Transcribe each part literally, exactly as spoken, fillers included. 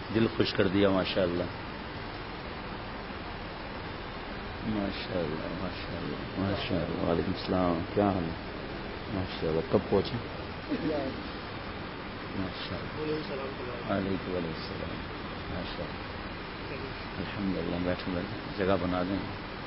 دل خوش کر دیا ماشاء اللہ ماشاء اللہ ماشاء اللہ ماشاء اللہ. وعلیکم السلام. کیا حال ہے؟ ماشاء اللہ. کب پہنچے؟ ماشاء اللہ. وعلیکم السلام. ماشاء اللہ. الحمد للہ. بیٹھیں بیٹھیں جگہ بنا دیں.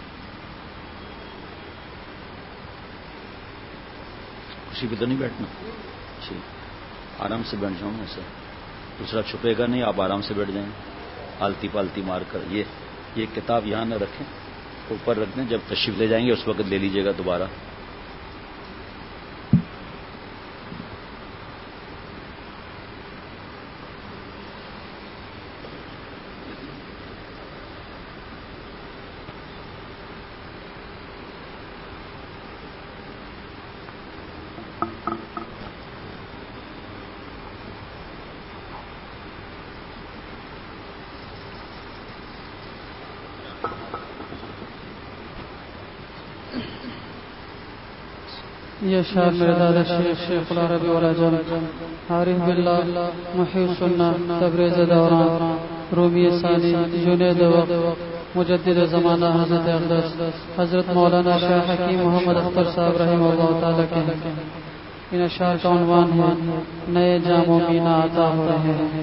خوشی پہ تو نہیں بیٹھنا. ٹھیک آرام سے بیٹھ جاؤں ایسے دوسرا چھپے گا نہیں. آپ آرام سے بیٹھ جائیں آلتی پالتی مار کر. یہ یہ کتاب یہاں نہ رکھیں اوپر رکھ دیں. جب تشریف لے جائیں گے اس وقت لے لیجیے گا دوبارہ. یہ شعر میرے دادا شیخ شیخ العربی والا جان عارف باللہ محی السنہ تبریز دوران رومی ثانی جنید وقت مجدد زمانہ حضرت اقدس حضرت مولانا شاہ حکیم محمد اختر صاحب رحمہ اللہ تعالیٰ کے ان اشعار کا عنوان ہے نئے جام و مینا عطا ہو رہے ہیں.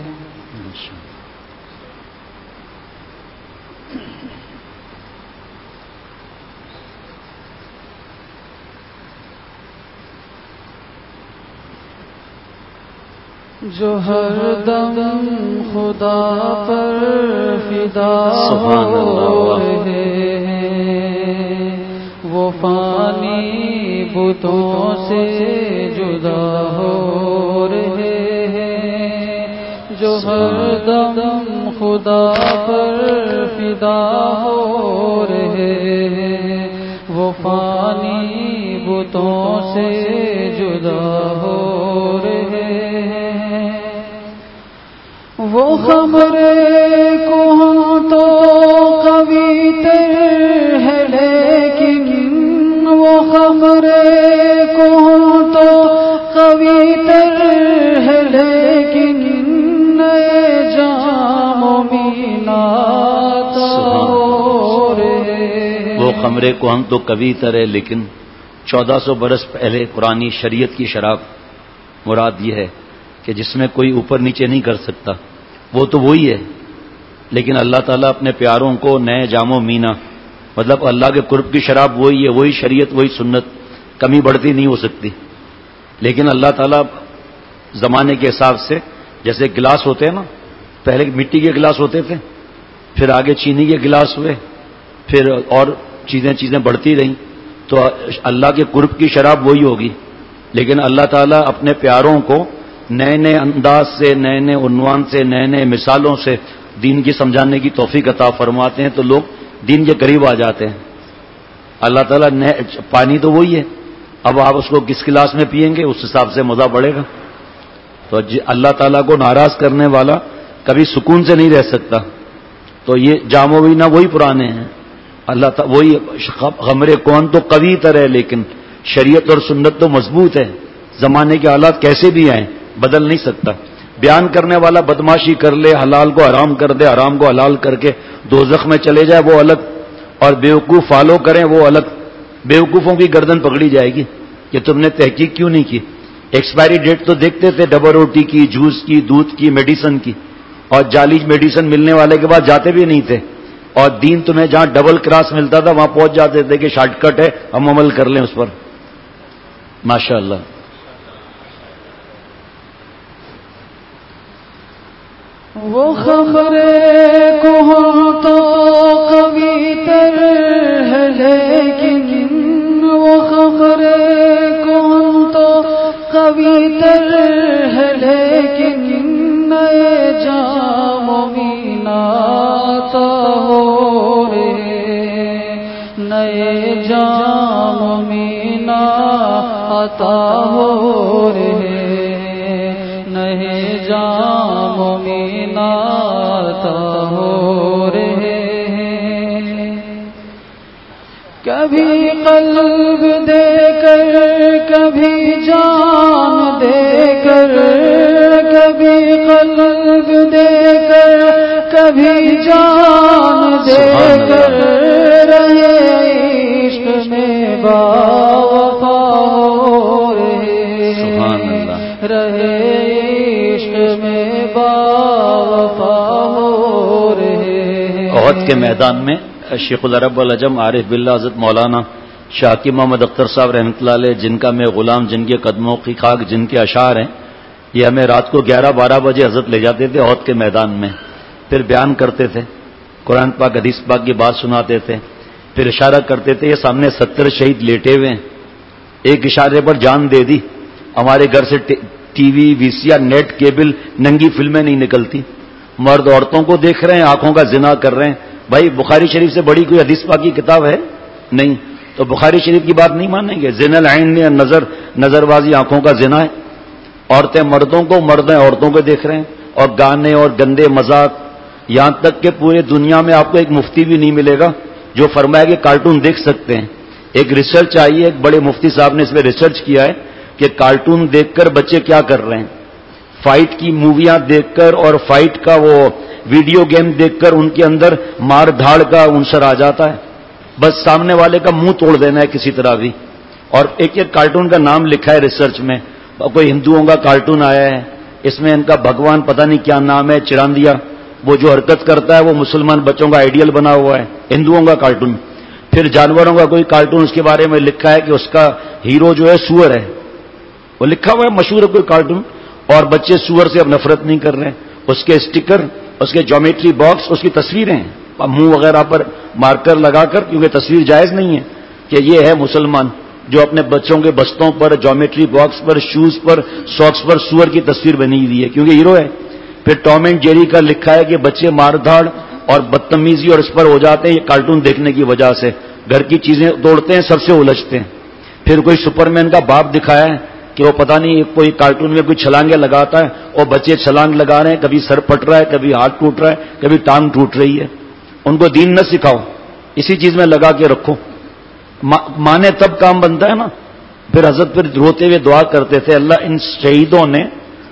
جو ہر دم خدا پر فدا ہو رہے ہیں وہ فانی بتوں سے جدا ہو رہے ہیں. جو ہر دم خدا پر فدا ہو رہے ہیں وہ فانی بتوں سے جدا ہو رہے ہیں. وہ خمرے کہاں تو قوی تر ہے لیکن وہ خمرے کہاں تو قوی تر ہے لیکن نئے جام و مینا ہو رہے. وہ خمرے کہاں تو قوی تر ہے لیکن چودہ سو برس پہلے پرانی شریعت کی شراب مراد یہ ہے کہ جس میں کوئی اوپر نیچے نہیں کر سکتا وہ تو وہی ہے. لیکن اللہ تعالیٰ اپنے پیاروں کو نئے جام و مینا مطلب اللہ کے قرب کی شراب وہی ہے وہی شریعت وہی سنت کمی بڑھتی نہیں ہو سکتی. لیکن اللہ تعالیٰ زمانے کے حساب سے جیسے گلاس ہوتے ہیں نا پہلے مٹی کے گلاس ہوتے تھے پھر آگے چینی کے گلاس ہوئے پھر اور چیزیں چیزیں بڑھتی رہیں تو اللہ کے قرب کی شراب وہی ہوگی. لیکن اللہ تعالیٰ اپنے پیاروں کو نئے نئے انداز سے نئے نئے عنوان سے نئے نئے مثالوں سے دین کی سمجھانے کی توفیق عطا فرماتے ہیں تو لوگ دین کے قریب آ جاتے ہیں. اللہ تعالیٰ نئے پانی تو وہی ہے اب آپ اس کو کس گلاس میں پئیں گے اس حساب سے مزہ بڑھے گا. تو اللہ تعالیٰ کو ناراض کرنے والا کبھی سکون سے نہیں رہ سکتا. تو یہ جام و مینا وہی پرانے ہیں. اللہ تعالیٰ وہی غمرے کون تو قوی تر ہے لیکن شریعت اور سنت تو مضبوط ہے. زمانے کے حالات کیسے بھی آئیں بدل نہیں سکتا. بیان کرنے والا بدماشی کر لے حلال کو حرام کر دے حرام کو حلال کر کے دوزخ میں چلے جائے وہ الگ اور بیوقوف فالو کریں وہ الگ. بیوقوفوں کی گردن پکڑی جائے گی کہ تم نے تحقیق کیوں نہیں کی. ایکسپائری ڈیٹ تو دیکھتے تھے ڈبل روٹی کی جوس کی دودھ کی میڈیسن کی اور جعلی میڈیسن ملنے والے کے بعد جاتے بھی نہیں تھے. اور دین تمہیں جہاں ڈبل کراس ملتا تھا وہاں پہنچ جاتے تھے کہ شارٹ کٹ ہے ہم عمل کر لیں اس پر. ماشاء اللہ. وہ خمرے کہاں تو قوی تر ہے لیکن وہ خمرے کہاں تو قوی تر ہے لیکن نئے جام و مینا عطا ہو رہے نئے جام و مینا عطا ہو رہے نئے جام و مینا عطا ہو رہے ہیں. کبھی قلب دے کر کبھی جان دے کر کبھی قلب دے کر کبھی جان دے کر رہے عشق میں باوفا ہو رہے رہے عشق میں باوفا ہو رہے. احد کے میدان میں شیخ العرب والعجم عارف باللہ حضرت مولانا شاکی محمد اختر صاحب رحمۃ اللہ علیہ، جن کا میں غلام، جن کے قدموں کی خاک، جن کے اشعار ہیں، یہ ہمیں رات کو گیارہ بارہ بجے حضرت لے جاتے تھے احد کے میدان میں، پھر بیان کرتے تھے، قرآن پاک حدیث پاک کی بات سناتے تھے، پھر اشارہ کرتے تھے. یہ سامنے ستر شہید لیٹے ہوئے ہیں، ایک اشارے پر جان دے دی. ہمارے گھر سے T V, V C R, net, cable, ننگی فلمیں نہیں نکلتی. مرد عورتوں کو دیکھ رہے ہیں، آنکھوں کا زنا کر رہے ہیں. بھائی بخاری شریف سے بڑی کوئی حدیث پاک کی کتاب ہے؟ نہیں. تو بخاری شریف کی بات نہیں مانیں گے؟ زنا العین نے نظر نظر بازی آنکھوں کا زنا ہے. عورتیں مردوں کو، مرد عورتوں کو دیکھ رہے ہیں، اور گانے اور گندے مذاق. یہاں تک کہ پورے دنیا میں آپ کو ایک مفتی بھی نہیں ملے گا جو فرمائے کہ کارٹون دیکھ سکتے ہیں. ایک ریسرچ آئی ہے، ایک بڑے مفتی صاحب نے اس میں ریسرچ کیا ہے کہ کارٹون دیکھ کر بچے کیا کر رہے ہیں. فائٹ کی موویاں دیکھ کر اور فائٹ کا وہ ویڈیو گیم دیکھ کر ان کے اندر مار دھاڑ کا عنصر آ جاتا ہے. بس سامنے والے کا منہ توڑ دینا ہے کسی طرح بھی. اور ایک ایک کارٹون کا نام لکھا ہے ریسرچ میں. کوئی ہندوؤں کا کارٹون آیا ہے، اس میں ان کا بھگوان پتہ نہیں کیا نام ہے، چراندیا، وہ جو حرکت کرتا ہے وہ مسلمان بچوں کا آئیڈیل بنا ہوا ہے، ہندوؤں کا کارٹون. پھر جانوروں کا کوئی کارٹون، اس کے بارے میں لکھا ہے کہ اس کا ہیرو جو ہے سور ہے، وہ لکھا ہوا ہے، مشہور ہے کوئی کارٹون. اور بچے سور سے اب نفرت نہیں کر رہے ہیں. اس کے اسٹیکر، اس کے جیومیٹری باکس، اس کی تصویریں ہیں منہ وغیرہ پر مارکر لگا کر، کیونکہ تصویر جائز نہیں ہے کہ یہ ہے مسلمان جو اپنے بچوں کے بستوں پر، جیومیٹری باکس پر، شوز پر، ساکس پر سور کی تصویر بنی ہوئی ہے کیونکہ ہیرو ہے. پھر ٹام اینڈ جیری کا لکھا ہے کہ بچے مار دھاڑ اور بدتمیزی اور اس پر ہو جاتے ہیں یہ کارٹون دیکھنے کی وجہ سے. گھر کی چیزیں توڑتے ہیں، سب سے الجھتے ہیں. پھر کوئی سپر مین کا باپ دکھایا ہے کہ وہ پتہ نہیں کوئی کارٹون میں کوئی چھلانگیں لگاتا ہے اور بچے چھلانگ لگا رہے ہیں، کبھی سر پٹ رہا ہے، کبھی ہاتھ ٹوٹ رہا ہے، کبھی ٹانگ ٹوٹ رہی ہے. ان کو دین نہ سکھاؤ، اسی چیز میں لگا کے رکھو. مانے تب کام بنتا ہے نا. پھر حضرت پھر روتے ہوئے دعا کرتے تھے، اللہ ان شہیدوں نے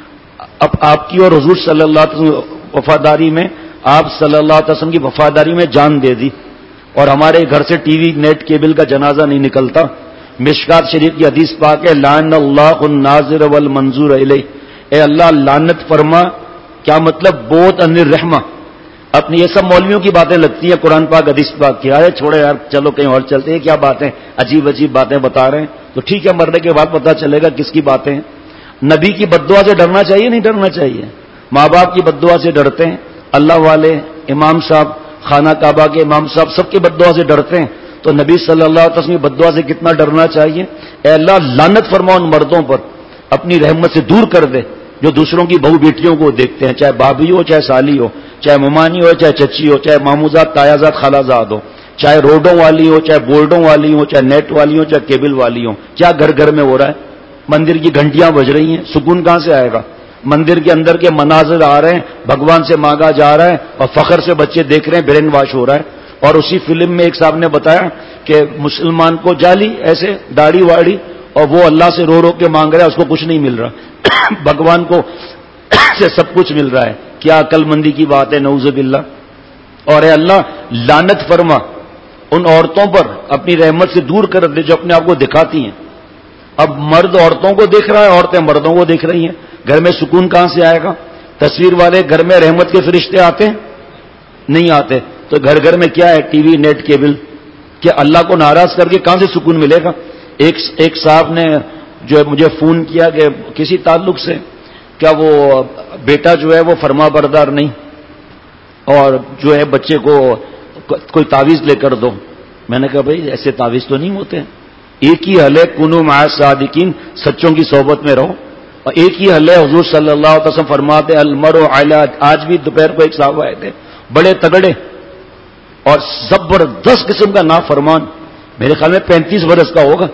اب آپ کی اور حضور صلی اللہ علیہ وسلم وفاداری میں، آپ صلی اللہ علیہ وسلم کی وفاداری میں جان دے دی، اور ہمارے گھر سے ٹی وی، نیٹ، کیبل کا جنازہ نہیں نکلتا. مشکات شریف کی حدیث پاک ہے، لعن اللہ الناظر والمنظور الیہ، اے اللہ لعنت فرما. کیا مطلب؟ بہت ان الرحمہ. اپنی یہ سب مولویوں کی باتیں لگتی ہیں، قرآن پاک حدیث پاک کی. ارے چھوڑے یار، چلو کہیں اور چلتے ہیں. کیا باتیں عجیب عجیب باتیں بتا رہے ہیں. تو ٹھیک ہے، مرنے کے بعد پتہ چلے گا کس کی باتیں ہیں. نبی کی بددعا سے ڈرنا چاہیے، نہیں ڈرنا چاہیے. ماں باپ کی بددعا سے ڈرتے ہیں، اللہ والے، امام صاحب، خانہ کعبہ کے امام صاحب، سب کی بددعا سے ڈرتے ہیں. تو نبی صلی اللہ علیہ وسلم کی بددعا سے کتنا ڈرنا چاہیے. اے اللہ لعنت فرما ان مردوں پر، اپنی رحمت سے دور کر دے جو دوسروں کی بہو بیٹیوں کو دیکھتے ہیں، چاہے بھابھی ہو، چاہے سالی ہو، چاہے ممانی ہو، چاہے چچی ہو، چاہے ماموزاد، تایازاد، خالازاد ہو، چاہے روڈوں والی ہو، چاہے بورڈوں والی ہو، چاہے نیٹ والی ہو، چاہے کیبل والی ہو. کیا گھر گھر میں ہو رہا ہے. مندر کی گھنٹیاں بج رہی ہیں، سکون کہاں سے آئے گا. مندر کے اندر کے مناظر آ رہے ہیں، بھگوان سے مانگا جا رہا ہے، اور فخر سے بچے دیکھ رہے ہیں، برین واش ہو رہا ہے. اور اسی فلم میں ایک صاحب نے بتایا کہ مسلمان کو جالی ایسے داڑھی واڑی، اور وہ اللہ سے رو رو کے مانگ رہا ہے، اس کو کچھ نہیں مل رہا. بھگوان کو سے سب کچھ مل رہا ہے. کیا عقل مندی کی بات ہے، نعوذ باللہ. اور اے اللہ لعنت فرما ان عورتوں پر، اپنی رحمت سے دور کر دے جو اپنے آپ کو دکھاتی ہیں. اب مرد عورتوں کو دیکھ رہا ہے، عورتیں مردوں کو دیکھ رہی ہیں. گھر میں سکون کہاں سے آئے گا. تصویر والے گھر میں رحمت کے فرشتے آتے ہیں؟ نہیں آتے. تو گھر گھر میں کیا ہے؟ T V, net, cable. کہ اللہ کو ناراض کر کے کہاں سے سکون ملے گا. ایک ایک صاحب نے جو ہے مجھے فون کیا کہ کسی تعلق سے، کیا وہ بیٹا جو ہے وہ فرما بردار نہیں، اور جو ہے بچے کو کوئی تعویذ لے کر دو. میں نے کہا بھائی ایسے تعویذ تو نہیں ہوتے ہیں. ایک ہی حل ہے، کنو مع الصادقین، سچوں کی صحبت میں رہو. اور ایک ہی حل ہے، حضور صلی اللہ علیہ وسلم فرماتے المرء علی، آج بھی دوپہر کو ایک صاحب آئے تھے بڑے تگڑے اور زبردست قسم کا نافرمان، میرے خیال میں پینتیس برس کا ہوگا،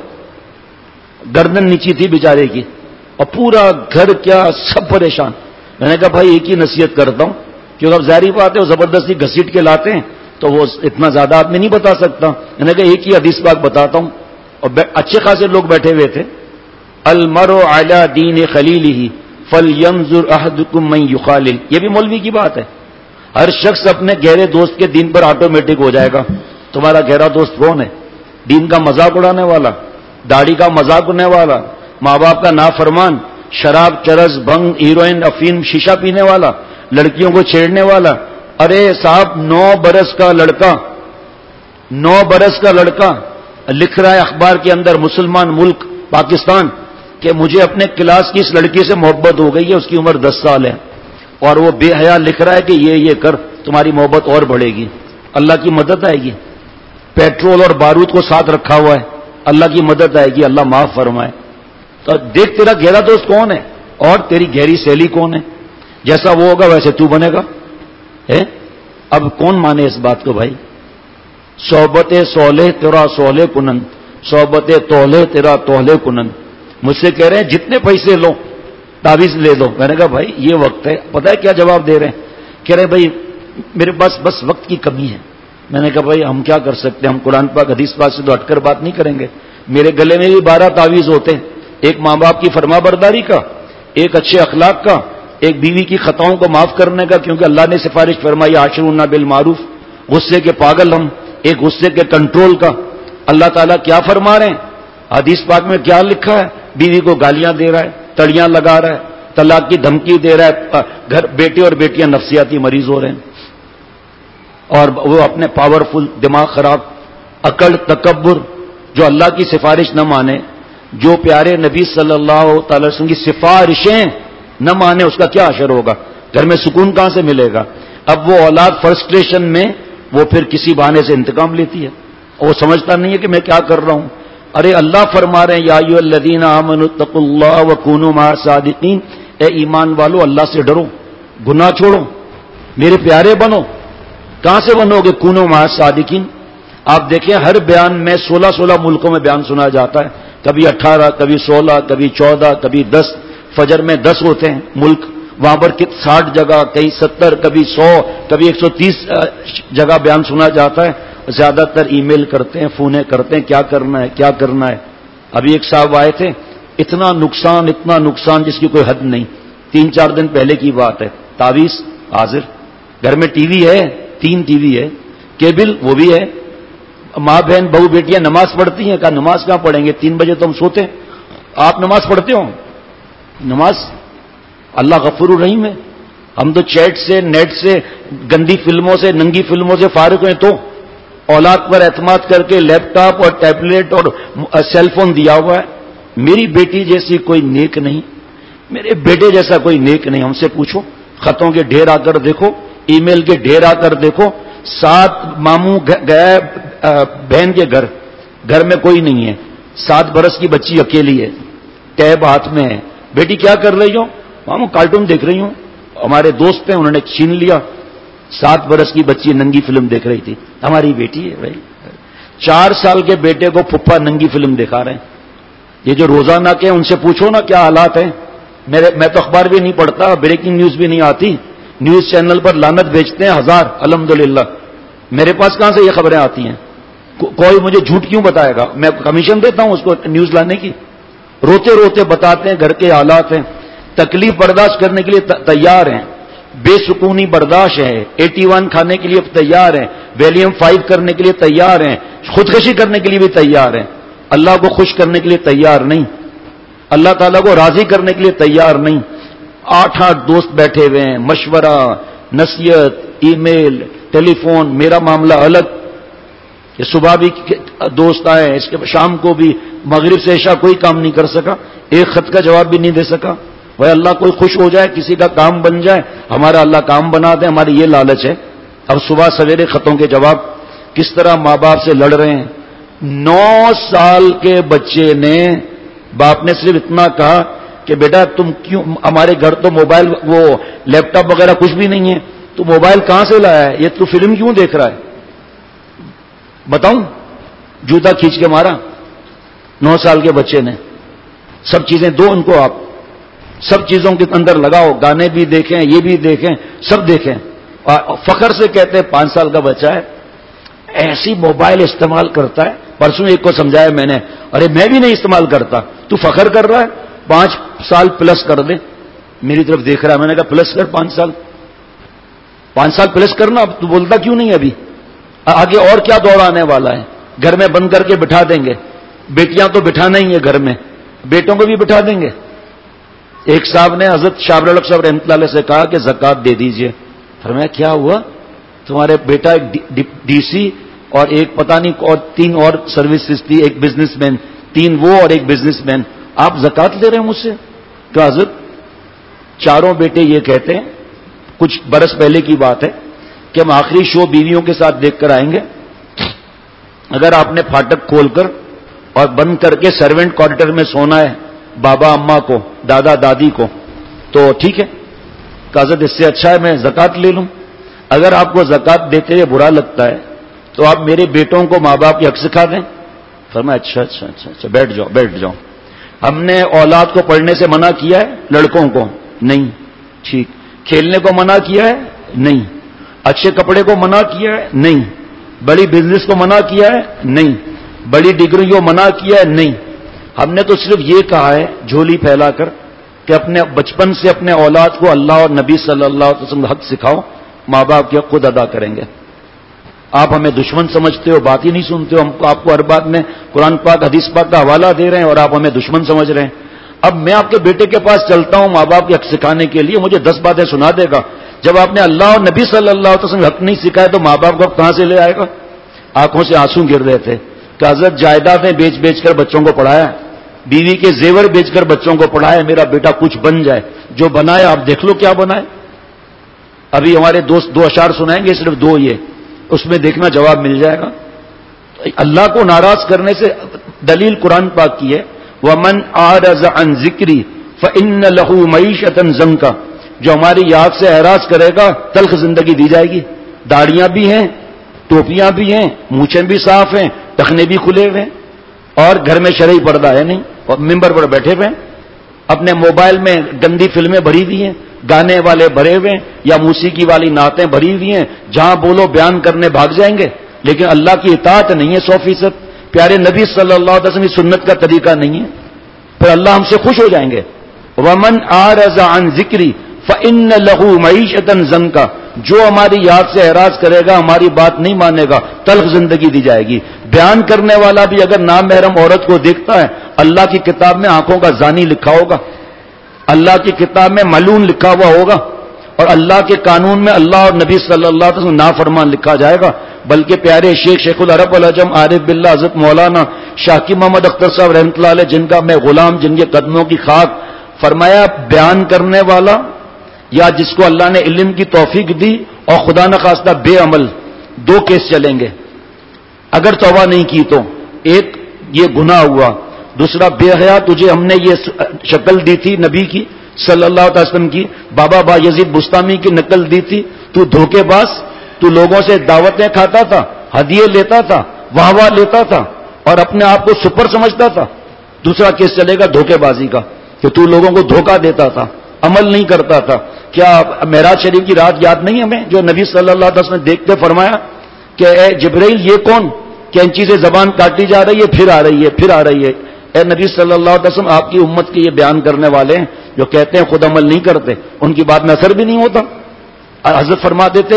گردن نیچی تھی بیچارے کی، اور پورا گھر کیا سب پریشان. میں نے کہا بھائی ایک ہی نصیحت کرتا ہوں، کیونکہ اب ظاہری بات ہے وہ زبردستی گھسیٹ کے لاتے ہیں تو وہ اتنا زیادہ آدمی نہیں بتا سکتا. میں نے کہا ایک ہی حدیث پاک بتاتا ہوں. اور اچھے خاصے لوگ بیٹھے ہوئے تھے. المرء علی دین خلیلہ، فَلْيَنْظُرْ أَحَدُكُمْ مَنْ يُخَالِلْ. یہ بھی مولوی کی بات ہے. ہر شخص اپنے گہرے دوست کے دین پر آٹومیٹک ہو جائے گا. تمہارا گہرا دوست کون ہے؟ دین کا مذاق اڑانے والا, داڑھی کا مذاق اڑانے والا, ماں باپ کا نافرمان, شراب, چرس, بھنگ, ہیروئن, افیم, شیشہ پینے والا, لڑکیوں کو چھیڑنے والا. ارے صاحب, نو برس کا لڑکا نو برس کا لڑکا لکھ رہا ہے اخبار کے اندر, مسلمان ملک پاکستان, کہ مجھے اپنے کلاس کی اس لڑکی سے محبت ہو گئی ہے, اس کی عمر دس سال ہے, اور وہ بے حیا لکھ رہا ہے کہ یہ یہ کر, تمہاری محبت اور بڑھے گی, اللہ کی مدد آئے گی. پیٹرول اور بارود کو ساتھ رکھا ہوا ہے, اللہ کی مدد آئے گی, اللہ معاف فرمائے. تو دیکھ تیرا گہرا دوست کون ہے اور تیری گہری سہیلی کون ہے. جیسا وہ ہوگا ویسے تو بنے گا. اب کون مانے اس بات کو بھائی؟ صحبت صالح تیرا صالح کنن, صحبت تولہ تیرا تولہ کنن. مجھ سے کہہ رہے ہیں جتنے پیسے لو تعویذ لے دو. میں نے کہا بھائی یہ وقت ہے. پتہ ہے کیا جواب دے رہے ہیں؟ کہہ رہے بھائی میرے پاس بس وقت کی کمی ہے. میں نے کہا بھائی ہم کیا کر سکتے ہیں, ہم قرآن پاک حدیث پاک سے تو ہٹ کر بات نہیں کریں گے. میرے گلے میں بھی بارہ تعویذ ہوتے ہیں, ایک ماں باپ کی فرما برداری کا, ایک اچھے اخلاق کا, ایک بیوی کی خطاؤں کو معاف کرنے کا, کیونکہ اللہ نے سفارش فرمائی عاشرون بالمعروف. غصے کے پاگل ہم, ایک غصے کے کنٹرول کا. اللہ تعالیٰ کیا فرما رہے ہیں؟ حدیث پاک میں کیا لکھا ہے؟ بیوی کو گالیاں دے رہا ہے, تڑیاں لگا رہا ہے, طلاق کی دھمکی دے رہا ہے, گھر بیٹے اور بیٹیاں نفسیاتی مریض ہو رہے ہیں, اور وہ اپنے پاورفل, دماغ خراب, عقل, تکبر, جو اللہ کی سفارش نہ مانے, جو پیارے نبی صلی اللہ تعالی وسلم کی سفارشیں نہ مانے, اس کا کیا اثر ہوگا؟ گھر میں سکون کہاں سے ملے گا؟ اب وہ اولاد فرسٹریشن میں وہ پھر کسی بہانے سے انتقام لیتی ہے, اور وہ سمجھتا نہیں ہے کہ میں کیا کر رہا ہوں. ارے اللہ فرما رہے ہیں یا ایھا الذین آمنوا اتقوا اللہ وکونوا مع الصادقین. اے ایمان والو اللہ سے ڈرو, گناہ چھوڑو, میرے پیارے بنو. کہاں سے بنو گے؟ کونوا مع الصادقین. آپ دیکھیں ہر بیان میں سولہ سولہ ملکوں میں بیان سنا جاتا ہے, کبھی اٹھارہ, کبھی سولہ, کبھی چودہ, کبھی دس. فجر میں دس ہوتے ہیں ملک, وہاں پر ساٹھ جگہ, کئی ستر, کبھی سو, کبھی ایک سو تیس جگہ بیان سنا جاتا ہے. زیادہ تر ای میل کرتے ہیں, فونے کرتے ہیں, کیا کرنا ہے کیا کرنا ہے. ابھی ایک صاحب آئے تھے, اتنا نقصان اتنا نقصان جس کی کوئی حد نہیں. تین چار دن پہلے کی بات ہے. تعویذ حاضر, گھر میں ٹی وی ہے, تین ٹی وی ہے, کیبل وہ بھی ہے, ماں بہن بہو بیٹیاں نماز پڑھتی ہیں. کہا نماز کہاں پڑھیں گے, تین بجے تو ہم سوتے ہیں. آپ نماز پڑھتے ہو؟ نماز اللہ غفور الرحیم ہے. ہم تو چیٹ سے, نیٹ سے, گندی فلموں سے, ننگی فلموں سے فارغ ہیں, تو اولاد پر اعتماد کر کے لیپ ٹاپ اور ٹیبلٹ اور سیل فون دیا ہوا ہے. میری بیٹی جیسی کوئی نیک نہیں, میرے بیٹے جیسا کوئی نیک نہیں. ہم سے پوچھو, خطوں کے ڈھیر آ کر دیکھو, ای میل کے ڈھیر آ کر دیکھو. سات ماموں گئے بہن کے گھر, گھر میں کوئی نہیں ہے, سات برس کی بچی اکیلی ہے, ٹیب ہاتھ میں ہے. بیٹی کیا کر رہی ہو؟ ماموں کارٹون دیکھ رہی ہوں, ہمارے دوست ہیں انہوں نے چھین لیا. سات برس کی بچی ننگی فلم دیکھ رہی تھی. ہماری بیٹی ہے بھائی. چار سال کے بیٹے کو پھپھا ننگی فلم دکھا رہے ہیں. یہ جو روزانہ کے ان سے پوچھو نا کیا حالات ہیں. میرے میں تو اخبار بھی نہیں پڑھتا, بریکنگ نیوز بھی نہیں آتی. نیوز چینل پر لعنت بیچتے ہیں ہزار, الحمدللہ. میرے پاس کہاں سے یہ خبریں آتی ہیں؟ کو, کوئی مجھے جھوٹ کیوں بتائے گا؟ میں کمیشن دیتا ہوں اس کو نیوز لانے کی. روتے روتے بتاتے ہیں گھر کے حالات ہیں. تکلیف برداشت کرنے کے لیے تیار ہیں, بے سکونی برداشت ہے, ایٹی ون کھانے کے لیے تیار ہیں, ویلیم فائیو کرنے کے لیے تیار ہیں, خودکشی کرنے کے لیے بھی تیار ہیں. اللہ کو خوش کرنے کے لیے تیار نہیں, اللہ تعالیٰ کو راضی کرنے کے لیے تیار نہیں. آٹھ آٹھ دوست بیٹھے ہوئے ہیں, مشورہ, نصیحت, ای میل, ٹیلی فون. میرا معاملہ الگ, کہ صبح بھی دوست آئے, اس کے شام کو بھی, مغرب سے عشاء کوئی کام نہیں کر سکا, ایک خط کا جواب بھی نہیں دے سکا. وہ اللہ کوئی خوش ہو جائے, کسی کا کام بن جائے, ہمارا اللہ کام بنا دے, ہماری یہ لالچ ہے. اب صبح سویرے خطوں کے جواب کس طرح ماں باپ سے لڑ رہے ہیں. نو سال کے بچے نے, باپ نے صرف اتنا کہا کہ بیٹا تم کیوں, ہمارے گھر تو موبائل وہ لیپ ٹاپ وغیرہ کچھ بھی نہیں ہے, تو موبائل کہاں سے لایا ہے, یہ تو فلم کیوں دیکھ رہا ہے؟ بتاؤں, جوتا کھینچ کے مارا نو سال کے بچے نے. سب چیزیں دو ان کو, آپ سب چیزوں کے اندر لگاؤ, گانے بھی دیکھیں, یہ بھی دیکھیں, سب دیکھیں. فخر سے کہتے ہیں پانچ سال کا بچہ ہے, ایسی موبائل استعمال کرتا ہے. پرسوں ایک کو سمجھایا میں نے, ارے میں بھی نہیں استعمال کرتا, تو فخر کر رہا ہے, پانچ سال پلس کر دے. میری طرف دیکھ رہا ہے. میں نے کہا پلس کر پانچ سال پانچ سال پلس کرنا. اب تو بولتا کیوں نہیں ابھی؟ آگے اور کیا دور آنے والا ہے؟ گھر میں بند کر کے بٹھا دیں گے. بیٹیاں تو بٹھانا ہی ہے گھر میں, بیٹوں کو بھی بٹھا دیں گے. ایک صاحب نے حضرت شاہ الحق صاحب رحمۃ اللہ علیہ سے کہا کہ زکوٰۃ دے دیجئے. فرمایا کیا ہوا؟ تمہارے بیٹا ڈی سی اور ایک پتہ نہیں اور تین اور سروسز تھی, ایک بزنس مین, تین وہ اور ایک بزنس مین, آپ زکوٰۃ لے رہے ہیں مجھ سے؟ تو حضرت چاروں بیٹے یہ کہتے ہیں, کچھ برس پہلے کی بات ہے, کہ ہم آخری شو بیویوں کے ساتھ دیکھ کر آئیں گے. اگر آپ نے پھاٹک کھول کر اور بند کر کے سروینٹ کوارٹر میں سونا ہے بابا اماں کو, دادا دادی کو, تو ٹھیک ہے. تو حضرت اس سے اچھا ہے میں زکوٰۃ لے لوں. اگر آپ کو زکوٰۃ دیتے ہوئے برا لگتا ہے تو آپ میرے بیٹوں کو ماں باپ کے حق سکھا دیں. فرمایا اچھا اچھا اچھا اچھا بیٹھ جاؤ بیٹھ جاؤ. ہم نے اولاد کو پڑھنے سے منع کیا ہے لڑکوں کو؟ نہیں. ٹھیک. کھیلنے کو منع کیا ہے؟ نہیں. اچھے کپڑے کو منع کیا ہے؟ نہیں. بڑی بزنس کو منع کیا ہے؟ نہیں. بڑی ڈگری کو منع کیا ہے؟ نہیں. ہم نے تو صرف یہ کہا ہے جھولی پھیلا کر کہ اپنے بچپن سے اپنے اولاد کو اللہ اور نبی صلی اللہ علیہ وسلم حق سکھاؤ, ماں باپ کے حق خود ادا کریں گے. آپ ہمیں دشمن سمجھتے ہو, بات ہی نہیں سنتے ہو. ہم کو آپ کو ہر بات میں قرآن پاک حدیث پاک کا حوالہ دے رہے ہیں اور آپ ہمیں دشمن سمجھ رہے ہیں. اب میں آپ کے بیٹے کے پاس چلتا ہوں ماں باپ کے حق سکھانے کے لیے, مجھے دس باتیں سنا دے گا. جب آپ نے اللہ اور نبی صلی اللہ علیہ وسلم حق نہیں سکھائے تو ماں باپ کو کہاں سے لے آئے گا؟ آنکھوں سے آنسو گر رہے تھے کہ حضرت جائیدادیں بیچ بیچ کر بچوں کو پڑھایا, بیوی کے زیور بیچ کر بچوں کو پڑھایا, میرا بیٹا کچھ بن جائے. جو بنایا آپ دیکھ لو کیا بنائے. ابھی ہمارے دوست دو اشعار سنائیں گے, صرف دو, یہ اس میں دیکھنا جواب مل جائے گا. اللہ کو ناراض کرنے سے دلیل قرآن پاک کی ہے, وَمَنْ أَعْرَضَ عَنْ ذِكْرِي فَإِنَّ لَهُ مَعِيشَةً ضَنْكَ. جو ہماری یاد سے اعراض کرے گا تلخ زندگی دی جائے گی. داڑیاں بھی ہیں, ٹوپیاں بھی ہیں, مونچھیں بھی صاف ہیں, ٹخنے بھی کھلے ہوئے ہیں, اور گھر میں شرعی پردہ ہے نہیں, اور ممبر پر بیٹھے ہوئے ہیں. اپنے موبائل میں گندی فلمیں بھری ہوئی ہیں, گانے والے بھرے ہوئے ہیں, یا موسیقی والی نعتیں بھری ہوئی ہیں, جہاں بولو بیان کرنے بھاگ جائیں گے. لیکن اللہ کی اطاعت نہیں ہے سو فیصد. پیارے نبی صلی اللہ علیہ وسلم کی سنت کا طریقہ نہیں ہے, پھر اللہ ہم سے خوش ہو جائیں گے. وَمَنْ أَعْرَضَ عَنْ ذِكْرِي فَإِنَّ لَهُ مَعِيشَةً ضَنْكَ. جو ہماری یاد سے اعراض کرے گا, ہماری بات نہیں مانے گا, تلخ زندگی دی جائے گی. بیان کرنے والا بھی اگر نامحرم عورت کو دیکھتا ہے, اللہ کی کتاب میں آنکھوں کا زانی لکھا ہوگا, اللہ کی کتاب میں ملعون لکھا ہوا ہوگا, اور اللہ کے قانون میں اللہ اور نبی صلی اللہ علیہ وسلم نافرمان لکھا جائے گا. بلکہ پیارے شیخ شیخ العرب العجم عارف باللہ حضرت مولانا شاکی محمد اختر صاحب رحمۃ اللہ علیہ, جن کا میں غلام, جن کے قدموں کی خاک, فرمایا بیان کرنے والا یا جس کو اللہ نے علم کی توفیق دی اور خدا نخواستہ بے عمل, دو کیس چلیں گے اگر توبہ نہیں کی تو. ایک یہ گناہ ہوا, دوسرا بے حیا تجھے ہم نے یہ شکل دی تھی نبی کی صلی اللہ علیہ وسلم کی, بابا با یزید بستامی کی نقل دی تھی, تو دھوکے باز, تو لوگوں سے دعوتیں کھاتا تھا, ہدیے لیتا تھا, واہ واہ لیتا تھا, اور اپنے آپ کو سپر سمجھتا تھا. دوسرا کیس چلے گا دھوکے بازی کا, کہ تو لوگوں کو دھوکہ دیتا تھا, عمل نہیں کرتا تھا. کیا معراج شریف کی رات یاد نہیں ہمیں, جو نبی صلی اللہ علیہ وسلم نے دیکھتے فرمایا کہ اے جبرائیل یہ کون, کہ ان چیزیں زبان کاٹی جا رہی ہے, پھر آ رہی ہے, پھر آ رہی ہے. اے نبی صلی اللہ علیہ وسلم, آپ کی امت کے یہ بیان کرنے والے ہیں جو کہتے ہیں خود عمل نہیں کرتے, ان کی بات میں اثر بھی نہیں ہوتا. حضرت فرما دیتے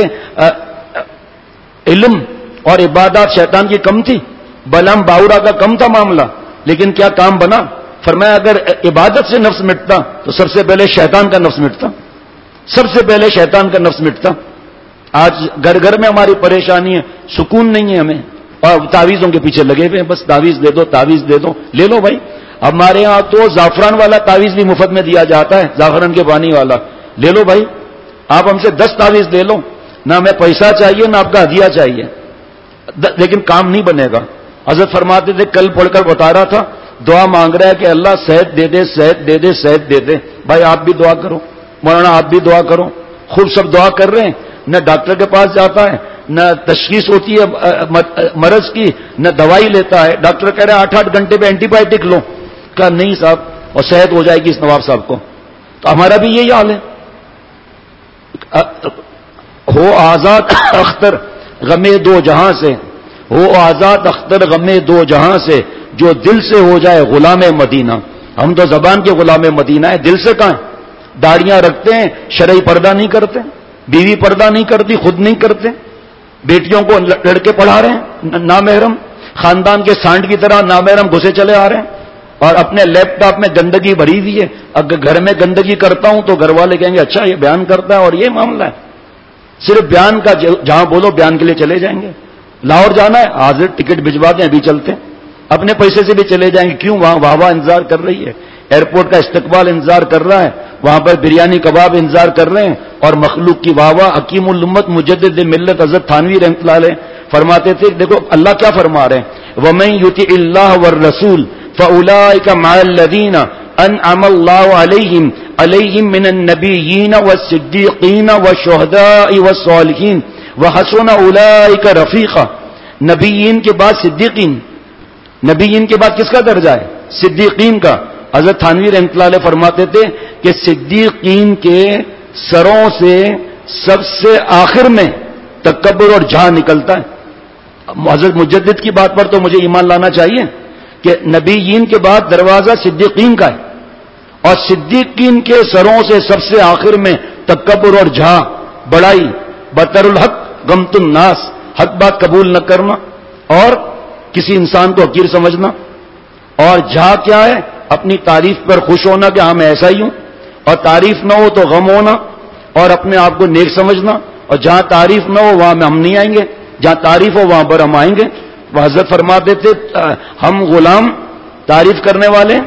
علم اور عبادات شیطان کی کم تھی, بلام باورا کا کم تھا معاملہ, لیکن کیا کام بنا. فرمایا اگر عبادت سے نفس مٹتا تو سب سے پہلے شیطان کا نفس مٹتا, سب سے پہلے شیطان کا نفس مٹتا. آج گھر گھر میں ہماری پریشانی ہے, سکون نہیں ہے ہمیں, اور تعویذوں کے پیچھے لگے ہوئے ہیں, بس تعویذ دے دو تعویذ دے دو, لے لو بھائی. ہمارے ہاں تو زعفران والا تعویذ بھی مفت میں دیا جاتا ہے, زعفران کے پانی والا, لے لو بھائی. آپ ہم سے دس تعویذ لے لو, نہ ہمیں پیسہ چاہیے نہ آپ کا ہدیہ چاہیے, لیکن کام نہیں بنے گا. حضرت فرماتے تھے, کل پڑھ کر بتا رہا تھا, دعا مانگ رہا ہے کہ اللہ صحت دے دے صحت دے دے صحت دے دے. بھائی آپ بھی دعا کرو, مولانا آپ بھی دعا کرو, خوب سب دعا کر رہے ہیں. نہ ڈاکٹر کے پاس جاتا ہے, نہ تشخیص ہوتی ہے مرض کی, نہ دوائی لیتا ہے. ڈاکٹر کہہ رہے ہیں آٹھ آٹھ گھنٹے پہ اینٹی بایوٹک لو, کہا نہیں صاحب, اور صحت ہو جائے گی اس نواب صاحب کو. تو ہمارا بھی یہی حال ہے. ہو آزاد اختر غمے دو جہاں سے, ہو آزاد اختر غمے دو جہاں سے, جو دل سے ہو جائے غلام مدینہ. ہم تو زبان کے غلام مدینہ ہیں, دل سے کہاں. داڑیاں رکھتے ہیں، شرعی پردہ نہیں کرتے، بیوی پردہ نہیں کرتی، خود نہیں کرتے، بیٹیوں کو لڑکے پڑھا رہے ہیں نامحرم، خاندان کے سانڈ کی طرح نامحرم گھسے چلے آ رہے ہیں، اور اپنے لیپ ٹاپ میں گندگی بھری ہوئی ہے. اگر گھر میں گندگی کرتا ہوں تو گھر والے کہیں گے اچھا یہ بیان کرتا ہے اور یہ معاملہ ہے. صرف بیان کا جہاں بولو بیان کے لیے چلے جائیں گے. لاہور جانا ہے، حاضر ٹکٹ بھجوا دیں، ابھی چلتے ہیں، اپنے پیسے سے بھی چلے جائیں گے. کیوں؟ وہاں واہ واہ انتظار کر رہی ہے، ایئرپورٹ کا استقبال انتظار کر رہا ہے، وہاں پر بریانی کباب انتظار کر رہے ہیں، اور مخلوق کی واہ واہ. حکیم الامت مجدد ملت حضرت تھانوی رحمۃ اللہ علیہ فرماتے تھے، دیکھو اللہ کیا فرما رہے ہیں، وَمَن يُطِعِ اللَّهَ وَالرَّسُولَ فَأُولَٰئِكَ مَعَ الَّذِينَ أَنْعَمَ اللَّهُ عَلَيْهِمْ عَلَيْهِمْ مِنَ النَّبِيِّينَ وَالصِّدِّيقِينَ وَالشُّهَدَاءِ وَالصَّالِحِينَ وَحَسُنَ أُولَٰئِكَ رَفِيقًا. نبیین کے بعد صدیقین، نبیین کے بعد کس کا درجہ ہے؟ صدیقین کا. حضرت تھانوی رحمۃ اللہ علیہ فرماتے تھے کہ صدیقین کے سروں سے سب سے آخر میں تکبر اور جھا نکلتا ہے. حضرت مجدد کی بات پر تو مجھے ایمان لانا چاہیے کہ نبیین کے بعد دروازہ صدیقین کا ہے، اور صدیقین کے سروں سے سب سے آخر میں تکبر اور جھا، بڑائی، بطر الحق، غمت الناس، حق بات قبول نہ کرنا اور کسی انسان کو حقیر سمجھنا. اور جھا کیا ہے؟ اپنی تعریف پر خوش ہونا کہ ہاں میں ایسا ہی ہوں، اور تعریف نہ ہو تو غم ہونا اور اپنے آپ کو نیک سمجھنا. اور جہاں تعریف نہ ہو وہاں میں ہم نہیں آئیں گے، جہاں تعریف ہو وہاں پر ہم آئیں گے. وہ حضرت فرماتے تھے ہم غلام، تعریف کرنے والے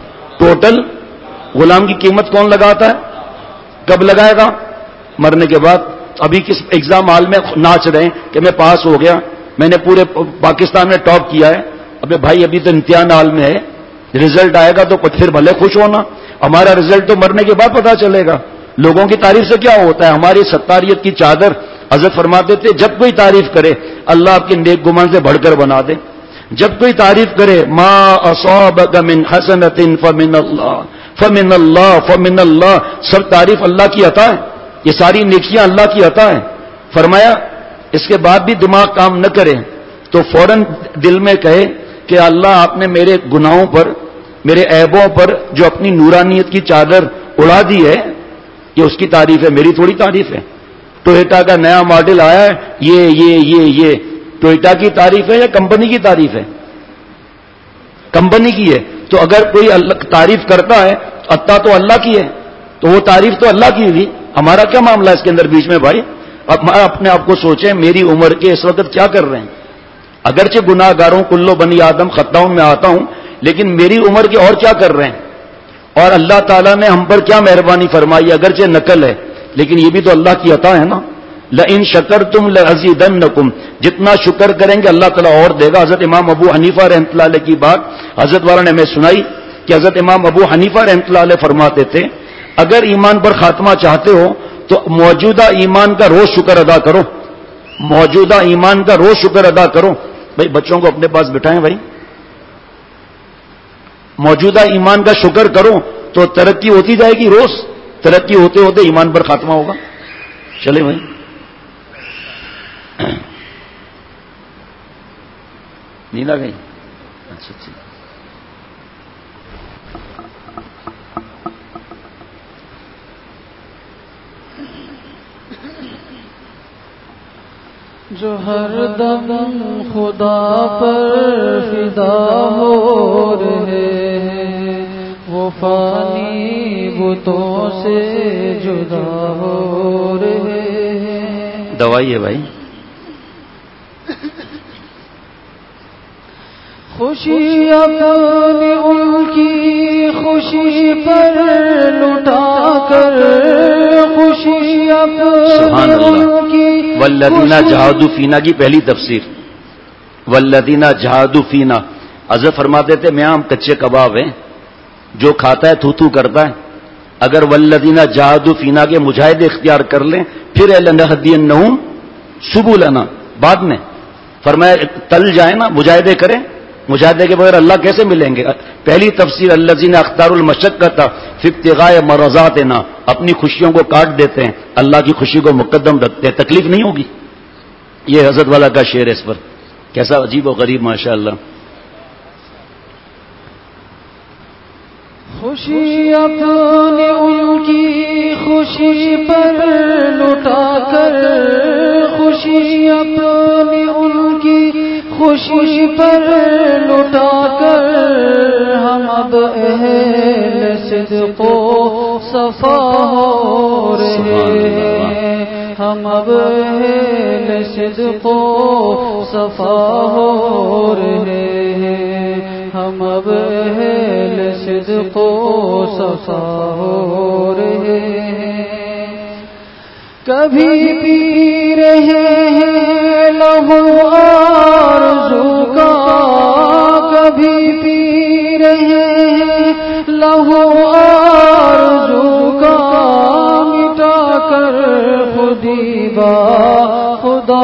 ٹوٹل. غلام کی قیمت کون لگاتا ہے؟ کب لگائے گا؟ مرنے کے بعد. ابھی کس ایگزام ہال میں ناچ رہے ہیں کہ میں پاس ہو گیا، میں نے پورے پاکستان میں ٹاپ کیا ہے. ابے بھائی ابھی تو امتحان حال میں ہے، رزلٹ آئے گا تو پھر بھلے خوش ہونا. ہمارا رزلٹ تو مرنے کے بعد پتا چلے گا. لوگوں کی تعریف سے کیا ہوتا ہے؟ ہماری ستاریت کی چادر. حضرت فرماتے تھے جب کوئی تعریف کرے اللہ آپ کے نیک گمان سے بڑھ کر بنا دے. جب کوئی تعریف کرے ما اصابک من حسنۃ فمن اللہ فمن اللہ فمن اللہ، سب تعریف اللہ کی عطا ہے، یہ ساری نیکیاں اللہ کی عطا ہے. فرمایا اس کے بعد بھی دماغ کام نہ کرے تو فوراً دل میں کہے کہ اللہ آپ نے میرے گناہوں پر، میرے عیبوں پر جو اپنی نورانیت کی چادر اڑا دی ہے، یہ اس کی تعریف ہے، میری تھوڑی تعریف ہے. ٹوئیٹا کا نیا ماڈل آیا ہے، یہ یہ یہ یہ ٹوئیٹا کی تعریف ہے یا کمپنی کی تعریف ہے؟ کمپنی کی ہے. تو اگر کوئی اللہ تعریف کرتا ہے عطا تو اللہ کی ہے، تو وہ تعریف تو اللہ کی ہوئی. ہمارا کیا معاملہ ہے اس کے اندر بیچ میں؟ بھائی اب اپنے آپ کو سوچیں میری عمر کے اس وقت کیا کر رہے ہیں. اگرچہ گناہ گاروں کلو بنی آدم خطاؤں میں آتا ہوں، لیکن میری عمر کے اور کیا کر رہے ہیں. اور اللہ تعالیٰ نے ہم پر کیا مہربانی فرمائی، اگرچہ نقل ہے لیکن یہ بھی تو اللہ کی عطا ہے نا. لئن شکرتم لازیدنکم، جتنا شکر کریں گے اللہ تعالیٰ اور دے گا. حضرت امام ابو حنیفہ رحمۃ اللہ علیہ کی بات حضرت والا نے ہمیں سنائی کہ حضرت امام ابو حنیفہ رحمۃ اللہ علیہ فرماتے تھے اگر ایمان پر خاتمہ چاہتے ہو تو موجودہ ایمان کا روز شکر ادا کرو، موجودہ ایمان کا روز شکر ادا کرو. بھائی بچوں کو اپنے پاس بٹھائیں بھائی. موجودہ ایمان کا شکر کرو تو ترقی ہوتی جائے گی، روز ترقی ہوتے ہوتے ایمان پر خاتمہ ہوگا. چلے بھائی نیند آ گئی؟ اچھا اچھا. جو ہر دم خدا پر فدا ہو رہے ہیں وہ فانی بتوں سے جدا ہو رہے ہیں. دوائی ہے بھائی. خوشی اپنی ان کی خوشی پر لٹا کر، خوشی سبحان اپنی ان اللہ. کی والذین جہادوا فینا کی پہلی تفسیر، والذین جہادوا فینا. حضرت فرماتے تھے میں ہم کچے کباب ہیں، جو کھاتا ہے تھو تھو کرتا ہے. اگر والذین جہادوا فینا کے مجاہدے اختیار کر لیں پھر لنہدینہم سبلنا، بعد میں فرمایا تل جائیں نا، مجاہدے کریں. مجاہدے کے بغیر اللہ کیسے ملیں گے؟ پہلی تفسیر الذین اختاروا المشقۃ فی ابتغاء مرضاتنا، اپنی خوشیوں کو کاٹ دیتے ہیں، اللہ کی خوشی کو مقدم رکھتے ہیں، تکلیف نہیں ہوگی. یہ حضرت والا کا شعر ہے. اس پر کیسا عجیب و غریب ماشاء اللہ. خوشی اپنی ان کی خوشی پر لٹا کر خوشی اپنی ان کی خوشی پر لٹا کر ہم اب اہل صدق و صفا ہو رہے ہیں، ہم اب اہل صدق و صفا ہو رہے ہیں، ہم اب اہل صدق و صفا ہو رہے ہیں۔ کبھی پی رہے ہیں لہو آرزو کا، کبھی پی رہے ہیں لہو آرزو کا، مٹا کر خودی با خدا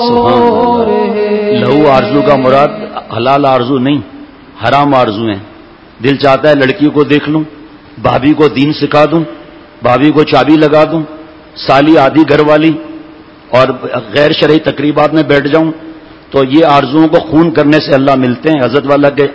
ہو رہے۔ لہو آرزو کا مراد حلال آرزو نہیں، حرام آرزو ہیں۔ دل چاہتا ہے لڑکی کو دیکھ لوں، بھابھی کو دین سکھا دوں، بھابھی کو چابی لگا دوں، سالی آدھی گھر والی، اور غیر شرعی تقریبات میں بیٹھ جاؤں، تو یہ آرزوؤں کو خون کرنے سے اللہ ملتے ہیں۔ حضرت والا کے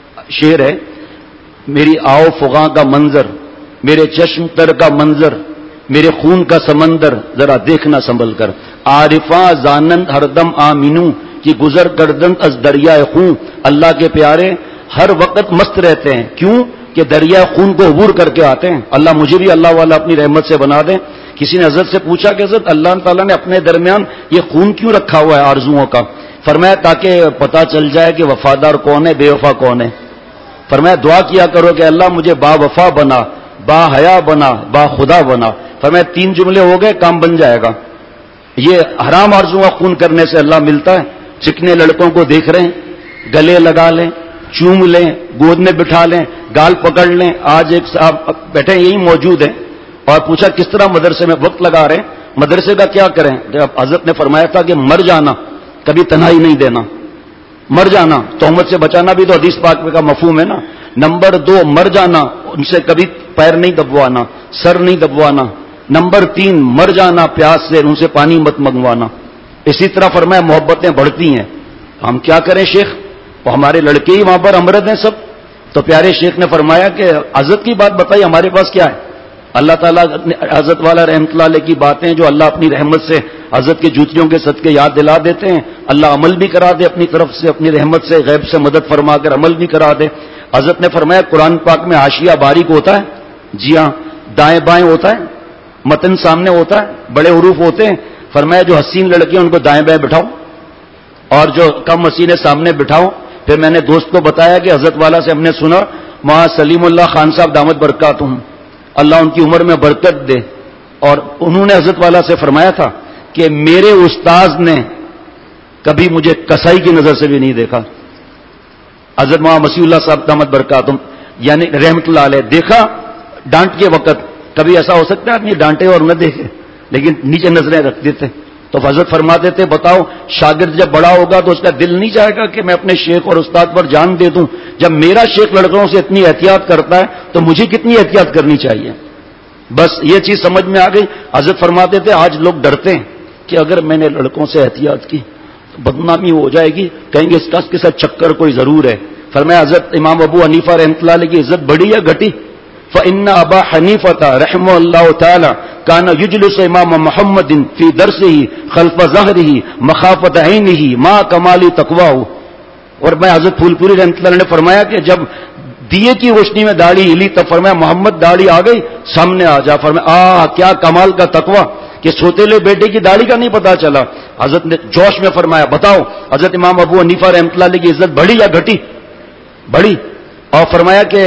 شعر ہے، میری آؤ فغاں کا منظر، میرے چشم تر کا منظر، میرے خون کا سمندر، ذرا دیکھنا سنبھل کر، عارفاں زانند ہر دم آمینو کی گزر گردن از دریائے خون۔ اللہ کے پیارے ہر وقت مست رہتے ہیں، کیوں کہ دریائے خون کو عبور کر کے آتے ہیں۔ اللہ مجھے بھی اللہ والا اپنی رحمت سے بنا دیں۔ کسی نے حضرت سے پوچھا کہ حضرت اللہ تعالیٰ نے اپنے درمیان یہ خون کیوں رکھا ہوا ہے آرزوؤں کا؟ فرمایا تاکہ پتہ چل جائے کہ وفادار کون ہے، بے وفا کون ہے۔ فرمایا دعا کیا کرو کہ اللہ مجھے با وفا بنا، با حیا بنا، با خدا بنا۔ فرمایا تین جملے ہو گئے، کام بن جائے گا۔ یہ حرام آرزوؤں خون کرنے سے اللہ ملتا ہے۔ چکنے لڑکوں کو دیکھ رہے ہیں، گلے لگا لیں، چوم لیں، گود میں بٹھا لیں، گال پکڑ لیں۔ آج ایک صاحب بیٹھے یہی موجود ہیں، اور پوچھا کس طرح مدرسے میں وقت لگا رہے ہیں، مدرسے کا کیا کریں؟ حضرت نے فرمایا تھا کہ مر جانا، کبھی تنہائی نہیں دینا، مر جانا، تہمت سے بچانا بھی تو حدیث پاک کا مفہوم ہے نا۔ نمبر دو، مر جانا، ان سے کبھی پیر نہیں دبوانا، سر نہیں دبوانا۔ نمبر تین، مر جانا پیاس سے، ان سے پانی مت منگوانا۔ اسی طرح فرمایا محبتیں بڑھتی ہیں۔ ہم کیا کریں شیخ، وہ ہمارے لڑکے ہی وہاں پر امرد ہیں سب۔ تو پیارے شیخ نے فرمایا کہ حضرت کی بات بتائی، ہمارے پاس کیا ہے؟ اللہ تعالیٰ حضرت والا رحمت اللہ علیہ کی باتیں جو اللہ اپنی رحمت سے حضرت کی جوتیوں کے صدقے یاد دلا دیتے ہیں، اللہ عمل بھی کرا دے اپنی طرف سے، اپنی رحمت سے غیب سے مدد فرما کر عمل بھی کرا دے۔ حضرت نے فرمایا قرآن پاک میں حاشیہ باریک ہوتا ہے، جی ہاں، دائیں بائیں ہوتا ہے، متن سامنے ہوتا ہے، بڑے حروف ہوتے ہیں۔ فرمایا جو حسین لڑکی ہیں ان کو دائیں بائیں بٹھاؤ، اور جو کم حسین سامنے بٹھاؤ۔ پھر میں نے دوست کو بتایا کہ حضرت والا سے ہم نے سنا وہاں سلیم اللہ خان صاحب دامت برکاتہم، اللہ ان کی عمر میں برکت دے، اور انہوں نے حضرت والا سے فرمایا تھا کہ میرے استاذ نے کبھی مجھے کسائی کی نظر سے بھی نہیں دیکھا۔ حضرت مولانا مسیح اللہ صاحب دامت برکاتہم یعنی رحمت اللہ علیہ، دیکھا ڈانٹ کے وقت، کبھی ایسا ہو سکتا ہے آدمی ڈانٹے اور نہ دیکھے، لیکن نیچے نظریں رکھ دیتے۔ تو حضرت فرما دیتے بتاؤ شاگرد جب بڑا ہوگا تو اس کا دل نہیں چاہے گا کہ میں اپنے شیخ اور استاد پر جان دے دوں؟ جب میرا شیخ لڑکوں سے اتنی احتیاط کرتا ہے تو مجھے کتنی احتیاط کرنی چاہیے؟ بس یہ چیز سمجھ میں آ گئی۔ حضرت فرماتے تھے آج لوگ ڈرتے ہیں کہ اگر میں نے لڑکوں سے احتیاط کی تو بدنامی ہو جائے گی، کہیں گے اس کا کے ساتھ چکر کوئی ضرور ہے۔ فرمایا حضرت امام ابو حنیفہ رحمۃ اللہ علیہ کی عزت بڑی یا گھٹی؟ فإن أبا حنيفة رحمه الله تعالى كان يجلس إمام محمد في درسه خلف ظهره مخافة عينه ما كمال تقواه۔ اور میں حضرت پھول پوری رحمۃ اللہ نے فرمایا کہ جب دیے کی روشنی میں داڑھی ہلی تب فرمایا محمد داڑھی آ گئی سامنے آ جا۔ فرمایا آ کیا کمال کا تقوی کہ سوتےلے بیٹے کی داڑھی کا نہیں پتا چلا۔ حضرت نے جوش میں فرمایا بتاؤ حضرت امام ابو حنیفہ رحمۃ اللہ علیہ کی عزت بڑی یا گھٹی؟ بڑی۔ اور فرمایا کہ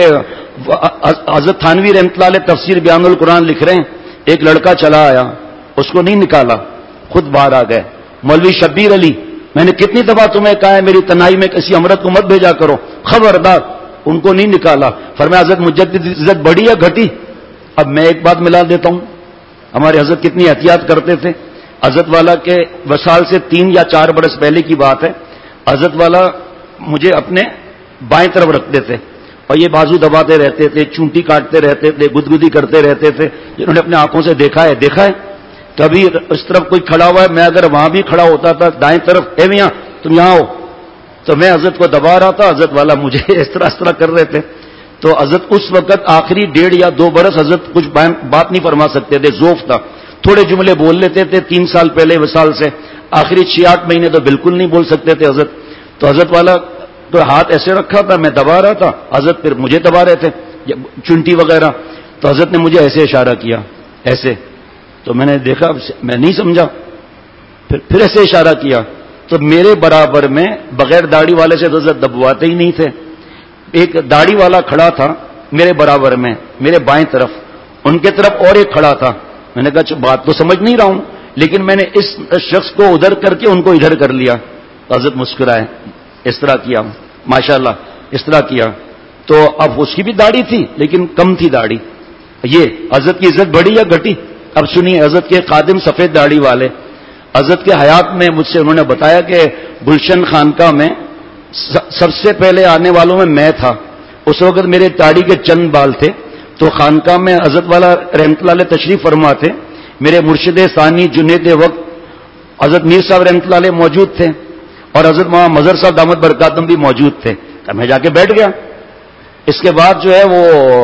حضرت تھانوی رحمۃ اللہ علیہ تفسیر بیان القرآن لکھ رہے ہیں، ایک لڑکا چلا آیا، اس کو نہیں نکالا، خود باہر آ گئے۔ مولوی شبیر علی میں نے کتنی دفعہ تمہیں کہا ہے میری تنہائی میں کسی امرت کو مت بھیجا کرو، خبردار، ان کو نہیں نکالا۔ فرمایا حضرت مجدد عزت بڑی یا گھٹی؟ اب میں ایک بات ملا دیتا ہوں، ہمارے حضرت کتنی احتیاط کرتے تھے۔ حضرت والا کے وصال سے تین یا چار برس پہلے کی بات ہے، حضرت والا مجھے اپنے بائیں طرف رکھتے تھے اور یہ بازو دباتے رہتے تھے، چونٹی کاٹتے رہتے تھے، گدگدی کرتے رہتے تھے۔ جنہوں نے اپنے آنکھوں سے دیکھا ہے دیکھا ہے کبھی اس طرف کوئی کھڑا ہوا ہے، میں اگر وہاں بھی کھڑا ہوتا تھا دائیں طرف، اے میاں تم یہاں ہو، تو میں حضرت کو دبا رہا تھا، حضرت والا مجھے اس طرح اس طرح کر رہے تھے۔ تو حضرت اس وقت آخری ڈیڑھ یا دو برس حضرت کچھ بات نہیں فرما سکتے تھے، ذوف تھا، تھوڑے جملے بول لیتے تھے، تین سال پہلے وصال سے آخری چھ آٹھ مہینے تو بالکل نہیں بول سکتے تھے حضرت. تو حضرت والا تو ہاتھ ایسے رکھا تھا، میں دبا رہا تھا، حضرت پھر مجھے دبا رہے تھے چنٹی وغیرہ. تو حضرت نے مجھے ایسے اشارہ کیا، ایسے. تو میں نے دیکھا، میں نہیں سمجھا، پھر پھر ایسے اشارہ کیا. تو میرے برابر میں بغیر داڑھی والے سے تو حضرت دبواتے ہی نہیں تھے. ایک داڑھی والا کھڑا تھا میرے برابر میں، میرے بائیں طرف، ان کے طرف اور ایک کھڑا تھا. میں نے کہا بات تو سمجھ نہیں رہا ہوں، لیکن میں نے اس شخص کو ادھر کر کے ان کو ادھر کر لیا. حضرت مسکرائے، اس طرح کیا، ماشاءاللہ اس طرح کیا. تو اب اس کی بھی داڑھی تھی لیکن کم تھی داڑھی. یہ حضرت کی عزت بڑھی یا گھٹی؟ اب سنیے، حضرت کے خادم سفید داڑھی والے حضرت کے حیات میں مجھ سے انہوں نے بتایا کہ گلشن خانقاہ میں سب سے پہلے آنے والوں میں میں تھا. اس وقت میرے داڑھی کے چند بال تھے. تو خانقاہ میں حضرت والا رحمت اللہ علیہ تشریف فرما تھے. میرے مرشد ثانی جنید وقت حضرت میر صاحب رحمت اللہ علیہ موجود تھے، اور حضرت مولانا مظہر صاحب دامت برکاتہم بھی موجود تھے. میں جا کے بیٹھ گیا. اس کے بعد جو ہے وہ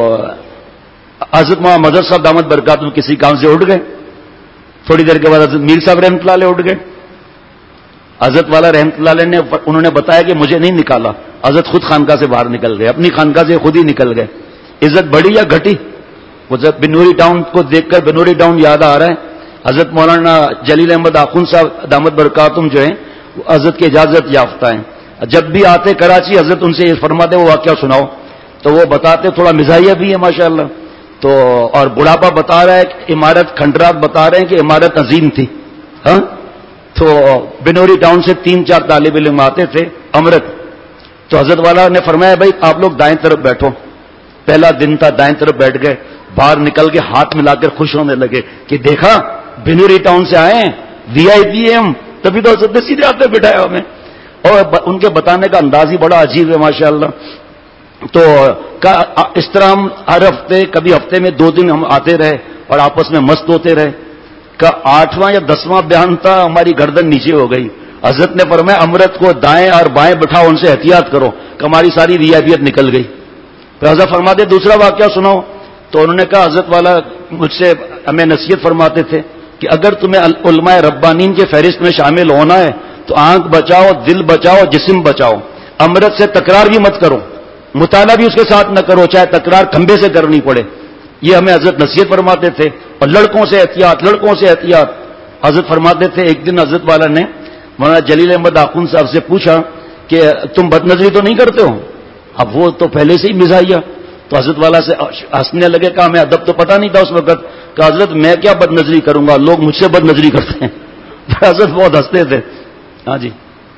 حضرت مولانا مظہر صاحب دامت برکاتہم کسی کام سے اٹھ گئے. تھوڑی دیر کے بعد حضرت میر صاحب رحمت اللہ علیہ اٹھ گئے. حضرت والا رحمت اللہ علیہ نے انہوں نے بتایا کہ مجھے نہیں نکالا، حضرت خود خانقاہ سے باہر نکل گئے، اپنی خانقاہ سے خود ہی نکل گئے. عزت بڑھی یا گھٹی؟ بنوری ٹاؤن کو دیکھ کر بنوری ٹاؤن یاد آ رہا ہے. حضرت مولانا جلیل احمد آخوند صاحب دامت برکاتہم جو ہیں حضرت کی اجازت یافتہ ہیں. جب بھی آتے کراچی حضرت ان سے یہ فرماتے وہ واقعہ سناؤ، تو وہ بتاتے، تھوڑا مزاحیہ بھی ہے ماشاءاللہ. تو اور بڑھاپا بتا رہا ہے کہ عمارت کھنڈرات بتا رہے ہیں کہ عمارت عظیم تھی. ہاں تو بنوری ٹاؤن سے تین چار طالب علم آتے تھے امرت. تو حضرت والا نے فرمایا بھائی آپ لوگ دائیں طرف بیٹھو. پہلا دن تھا، دائیں طرف بیٹھ گئے. باہر نکل کے ہاتھ ملا کر خوش ہونے لگے کہ دیکھا بنوری ٹاؤن سے آئے ہیں، وی آئی پی ایم، تبھی تو حضرت نے سیدھے ہاتھ پہ بٹھایا ہمیں. اور ان کے بتانے کا انداز ہی بڑا عجیب ہے ماشاءاللہ. تو اس طرح ہم ہر ہفتے، کبھی ہفتے میں دو دن ہم آتے رہے اور آپس میں مست ہوتے رہے. کا آٹھواں یا دسواں بیان تھا، ہماری گردن نیچے ہو گئی. حضرت نے فرمایا امرت کو دائیں اور بائیں بٹھاؤ، ان سے احتیاط کرو، کہ ہماری ساری ریابیت نکل گئی. پھر حضرت فرماتے دوسرا واقعہ سناؤ. تو انہوں نے کہا حضرت والا مجھ سے ہمیں نصیحت فرماتے تھے کہ اگر تمہیں علماء ربانین کے فہرست میں شامل ہونا ہے تو آنکھ بچاؤ، دل بچاؤ، جسم بچاؤ. امرت سے تکرار بھی مت کرو، مطالعہ بھی اس کے ساتھ نہ کرو، چاہے تکرار کھمبے سے کرنی پڑے. یہ ہمیں حضرت نصیحت فرماتے تھے. اور لڑکوں سے احتیاط، لڑکوں سے احتیاط. حضرت فرماتے تھے ایک دن حضرت والا نے مولانا جلیل احمد آخوند صاحب سے پوچھا کہ تم بد نظری تو نہیں کرتے ہو؟ اب وہ تو پہلے سے ہی مزاحیہ. تو حضرت والا سے ہنسنے لگے. کہا میں ادب تو پتہ نہیں تھا اس وقت. کہ حضرت میں کیا بد نظری کروں گا، لوگ مجھ سے بد نظری کرتے ہیں. حضرت بہت ہنستے تھے. ہاں جی،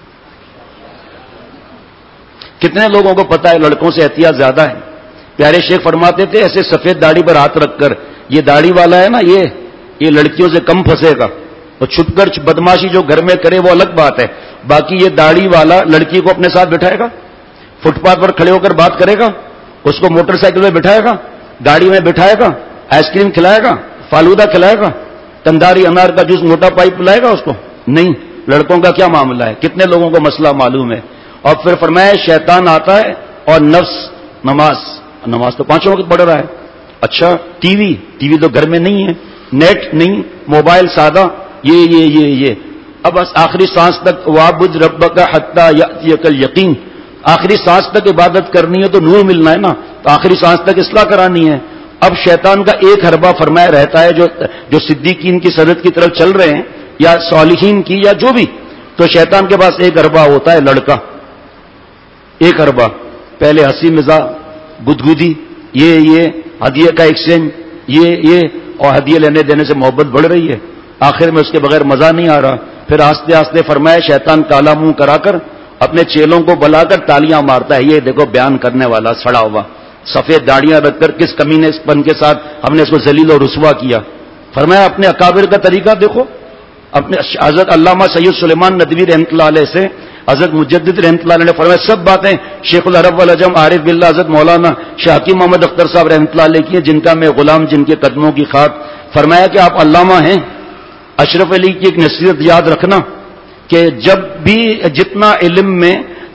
کتنے لوگوں کو پتا ہے لڑکوں سے احتیاط زیادہ ہے. پیارے شیخ فرماتے تھے ایسے سفید داڑھی پر ہاتھ رکھ کر، یہ داڑھی والا ہے نا، یہ یہ لڑکیوں سے کم پھنسے گا. اور چھپ کر بدماشی جو گھر میں کرے وہ الگ بات ہے، باقی یہ داڑھی والا لڑکی کو اپنے ساتھ بٹھائے گا، فٹ پاتھ پر کھڑے ہو کر بات کرے گا، اس کو موٹر سائیکل میں بٹھائے گا، گاڑی میں بٹھائے گا، آئس کریم کھلائے گا، فالودہ کھلائے گا، تنداری انار کا جوس موٹا پائپ پلائے گا اس کو؟ نہیں. لڑکوں کا کیا معاملہ ہے، کتنے لوگوں کو مسئلہ معلوم ہے. اور پھر فرمایا شیطان آتا ہے اور نفس نماز نماز تو پانچوں وقت پڑھ رہا ہے. اچھا ٹی وی ٹی وی تو گھر میں نہیں ہے، نیٹ نہیں، موبائل سادہ، یہ یہ یہ یہ اب بس آخری سانس تک وعبد ربک حتی یأتیک الیقین. آخری سانس تک عبادت کرنی ہے تو نور ملنا ہے نا، تو آخری سانس تک اصلاح کرانی ہے. اب شیطان کا ایک حربہ فرمایا رہتا ہے جو جو صدیقین کی سرحد کی طرف چل رہے ہیں یا صالحین کی یا جو بھی، تو شیطان کے پاس ایک حربہ ہوتا ہے لڑکا. ایک حربہ پہلے ہنسی مزاح، گدگدی، یہ یہ ہدیے کا ایکسچینج، یہ یہ اور ہدیے لینے دینے سے محبت بڑھ رہی ہے. آخر میں اس کے بغیر مزہ نہیں آ رہا. پھر آستے آستے فرمایا شیطان کالا منہ کرا کر اپنے چیلوں کو بلا کر تالیاں مارتا ہے. یہ دیکھو بیان کرنے والا سڑا ہوا، سفید داڑیاں رکھ کر کس کمینے پن کے ساتھ ہم نے اس کو ذلیل و رسوا کیا. فرمایا اپنے اکابر کا طریقہ دیکھو. اپنے حضرت علامہ سید سلیمان ندوی رحمۃ اللہ علیہ سے حضرت مجدد رحمۃ اللہ علیہ نے فرمایا سب باتیں شیخ العرب والعجم عارف باللہ حضرت مولانا شاہ حکیم محمد اختر صاحب رحمۃ اللہ علیہ کی ہیں، جن کا میں غلام، جن کے قدموں کی خاک. فرمایا کہ آپ علامہ ہیں. اشرف علی کی ایک نصیحت یاد رکھنا کہ جب بھی جتنا علم میں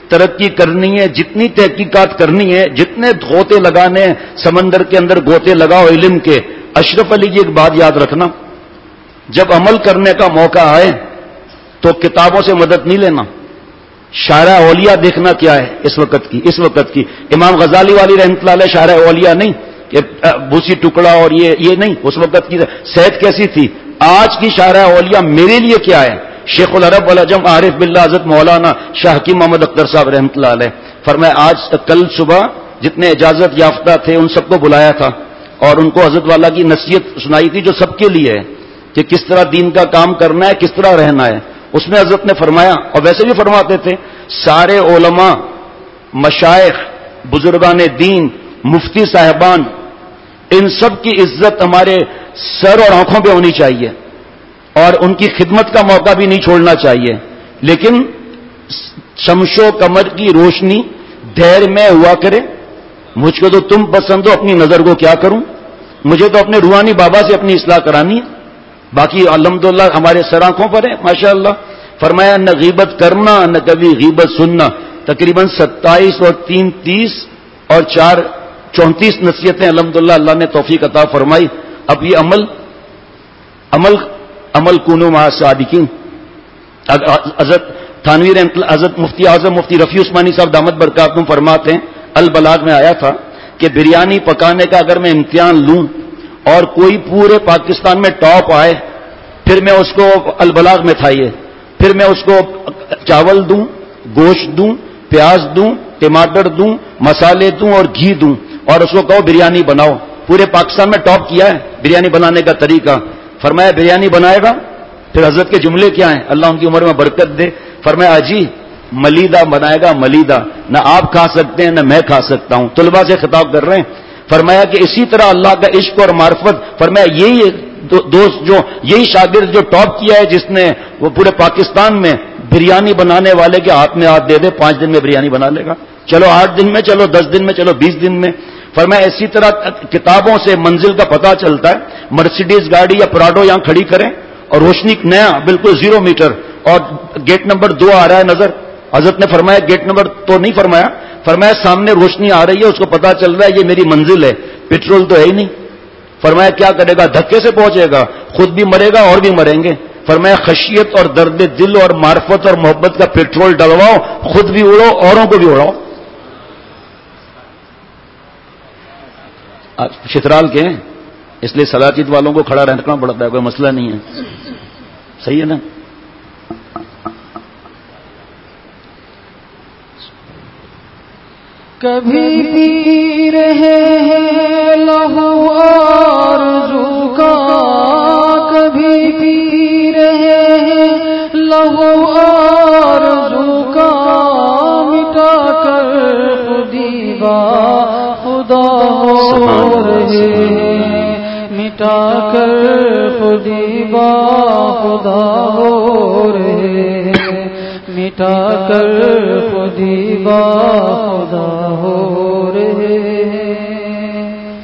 ترقی کرنی ہے، جتنی تحقیقات کرنی ہے، جتنے غوطے لگانے ہیں سمندر کے اندر غوطے لگاؤ علم کے. اشرف علی کی ایک بات یاد رکھنا، جب عمل کرنے کا موقع آئے تو کتابوں سے مدد نہیں لینا. شارع اولیاء دیکھنا کیا ہے اس وقت کی اس وقت کی امام غزالی والی رحمۃ اللہ علیہ شارع اولیاء نہیں کہ بھوسی ٹکڑا اور یہ یہ نہیں، اس وقت کی صحت کیسی تھی. آج کی شارع اولیاء میرے لیے کیا ہے؟ شیخ العرب والعجم عارف باللہ حضرت مولانا شاہ حکیم محمد اختر صاحب رحمۃ اللہ علیہ فرمائے آج کل صبح جتنے اجازت یافتہ تھے ان سب کو بلایا تھا اور ان کو حضرت والا کی نصیحت سنائی تھی جو سب کے لیے ہے کہ کس طرح دین کا کام کرنا ہے، کس طرح رہنا ہے. اس میں حضرت نے فرمایا، اور ویسے بھی فرماتے تھے، سارے علماء، مشائخ، بزرگان دین، مفتی صاحبان، ان سب کی عزت ہمارے سر اور آنکھوں پہ ہونی چاہیے اور ان کی خدمت کا موقع بھی نہیں چھوڑنا چاہیے. لیکن شمش و قمر کی روشنی دیر میں ہوا کرے. مجھ کو تو تم پسند ہو، اپنی نظر کو کیا کروں؟ مجھے تو اپنے روحانی بابا سے اپنی اصلاح کرانی ہے، باقی الحمدللہ ہمارے سر آنکھوں پر ہے ماشاءاللہ. فرمایا نہ غیبت کرنا نہ کبھی غیبت سننا. تقریباً ستائیس اور تین تیس اور چار چونتیس نصیحتیں الحمدللہ اللہ نے توفیق عطا فرمائی. اب یہ عمل عمل عمل کونو مع صادقین. حضرت تھانوی رحمۃ اللہ حضرت مفتی اعظم مفتی رفیع عثمانی صاحب دامت برکاتہم فرماتے ہیں، البلاغ میں آیا تھا کہ بریانی پکانے کا اگر میں امتحان لوں اور کوئی پورے پاکستان میں ٹاپ آئے، پھر میں اس کو البلاغ میں تھا یہ پھر میں اس کو چاول دوں، گوشت دوں، پیاز دوں، ٹماٹر دوں، مسالے دوں اور گھی دوں اور اس کو کہو بریانی بناؤ. پورے پاکستان میں ٹاپ کیا ہے بریانی بنانے کا طریقہ. فرمایا بریانی بنائے گا. پھر حضرت کے جملے کیا ہیں، اللہ ان کی عمر میں برکت دے. فرمایا اجی ملیدہ بنائے گا، ملیدہ نہ آپ کھا سکتے ہیں نہ میں کھا سکتا ہوں. طلباء سے خطاب کر رہے ہیں. فرمایا کہ اسی طرح اللہ کا عشق اور معرفت. فرمایا یہی دوست جو یہی شاگرد جو ٹاپ کیا ہے، جس نے وہ پورے پاکستان میں بریانی بنانے والے کے ہاتھ میں ہاتھ دے دے، پانچ دن میں بریانی بنا لے گا. چلو آٹھ دن میں، چلو دس دن میں، چلو بیس دن میں. فرمایا اسی طرح کتابوں سے منزل کا پتہ چلتا ہے. مرسیڈیز گاڑی یا پراڈو یہاں کھڑی کریں اور روشنی نیا بالکل زیرو میٹر اور گیٹ نمبر دو آ رہا ہے نظر. حضرت نے فرمایا گیٹ نمبر تو نہیں فرمایا، فرمایا سامنے روشنی آ رہی ہے، اس کو پتا چل رہا ہے یہ میری منزل ہے، پیٹرول تو ہے ہی نہیں. فرمایا کیا کرے گا؟ دھکے سے پہنچے گا، خود بھی مرے گا اور بھی مریں گے. فرمایا خشیت اور درد دل اور معرفت اور محبت کا پیٹرول ڈلواؤ، خود بھی اڑو اوروں کو بھی اڑاؤ. آپ چترال کے ہیں اس لیے سلاچیت والوں کو کھڑا رہنا پڑتا ہے، کوئی مسئلہ نہیں ہے. صحیح ہے نا؟ کبھی پی رہے ہیں لہو آرزو کا، کبھی پی رہے ہیں لہو آرزو کا، مٹا کر خودی با خدا ہو رہے ہیں، مٹا کر خودی با خدا ہو رہے ہیں، مٹا کر خودی با خدا ہو رہے ہیں.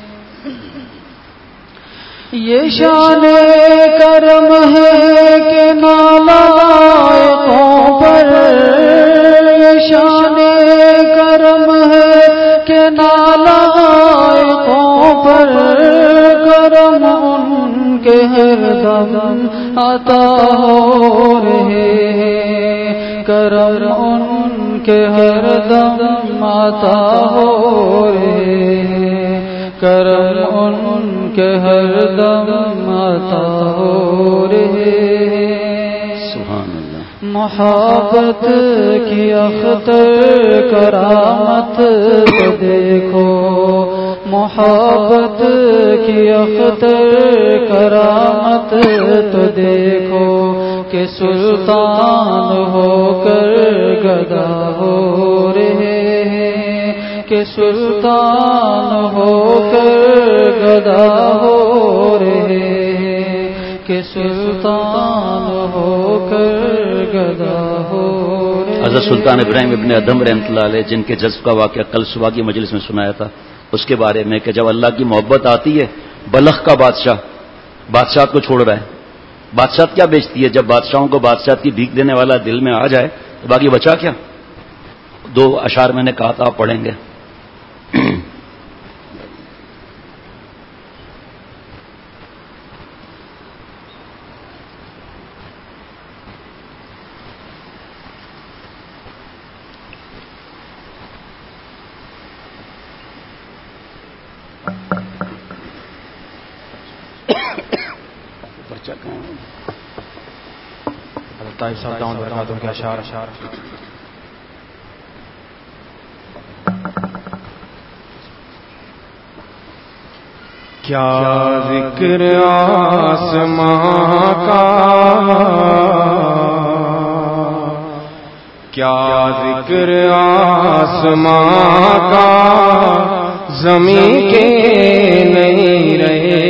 یہ شان کرم ہے کہ نالائقوں پر، یہ شان کرم ہے کہ نالائقوں پر، کرم ان کے ہر دم عطا ہو رہے ہیں، کرم ان کے ہر دم عطا ہو رہے ہیں، کرم ان کے ہر دم عطا ہو رہے ہیں. سبحان اللہ. محبت کی اختر کرامت تو دیکھو، محبت کی اختر کرامت تو دیکھو، کہ سلطان ہو کر گدا ہو رہے ہیں، کہ سلطان ہو کر گدا ہو رہے ہیں، کہ سلطان ہو کر گدا ہو رہے ہیں. حضرت سلطان ابراہیم ابن ادم رحمۃ اللہ علیہ جن کے جذب کا واقعہ کل صبح کی مجلس میں سنایا تھا، اس کے بارے میں کہ جب اللہ کی محبت آتی ہے، بلخ کا بادشاہ بادشاہ کو چھوڑ رہا ہے. بادشاہ کیا بیچتی ہے؟ جب بادشاہوں کو بادشاہ کی بھیک دینے والا دل میں آ جائے تو باقی بچا کیا؟ دو اشعار میں نے کہا تھا آپ پڑھیں گے. کیا ذکر آسماں کا، کیا ذکر آسماں کا، زمین کے نہیں رہے،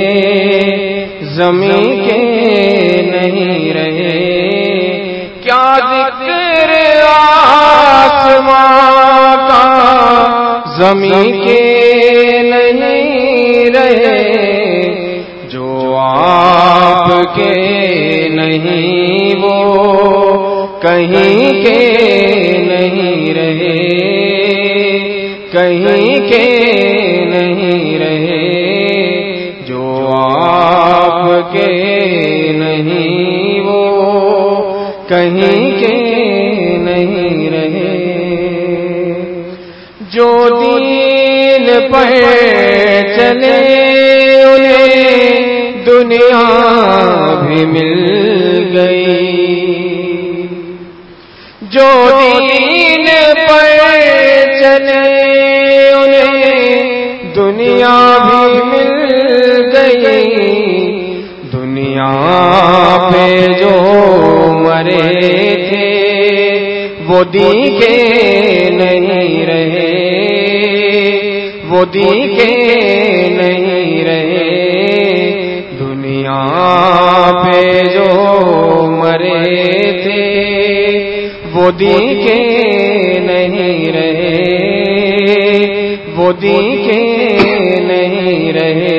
زمین کے نہیں رہے. کیا ذکر آسماں کا، زمین کے نہیں رہے. جو آپ کے نہیں وہ کہیں کے نہیں رہے، کہیں کے نہیں رہے. جو آپ کے نہیں وہ کہیں کے نہیں رہے. جو دین پر چلے انہیں دنیا بھی مل گئی. جو دین پر چلے انہیں دنیا بھی مل گئی. دنیا پہ جو مرے تھے وہ دیکھے نہیں رہے، وہ دیکھے نہیں رہے. دنیا پہ جو مرے تھے وہ دیکھے نہیں رہے، وہ دیکھے نہیں رہے.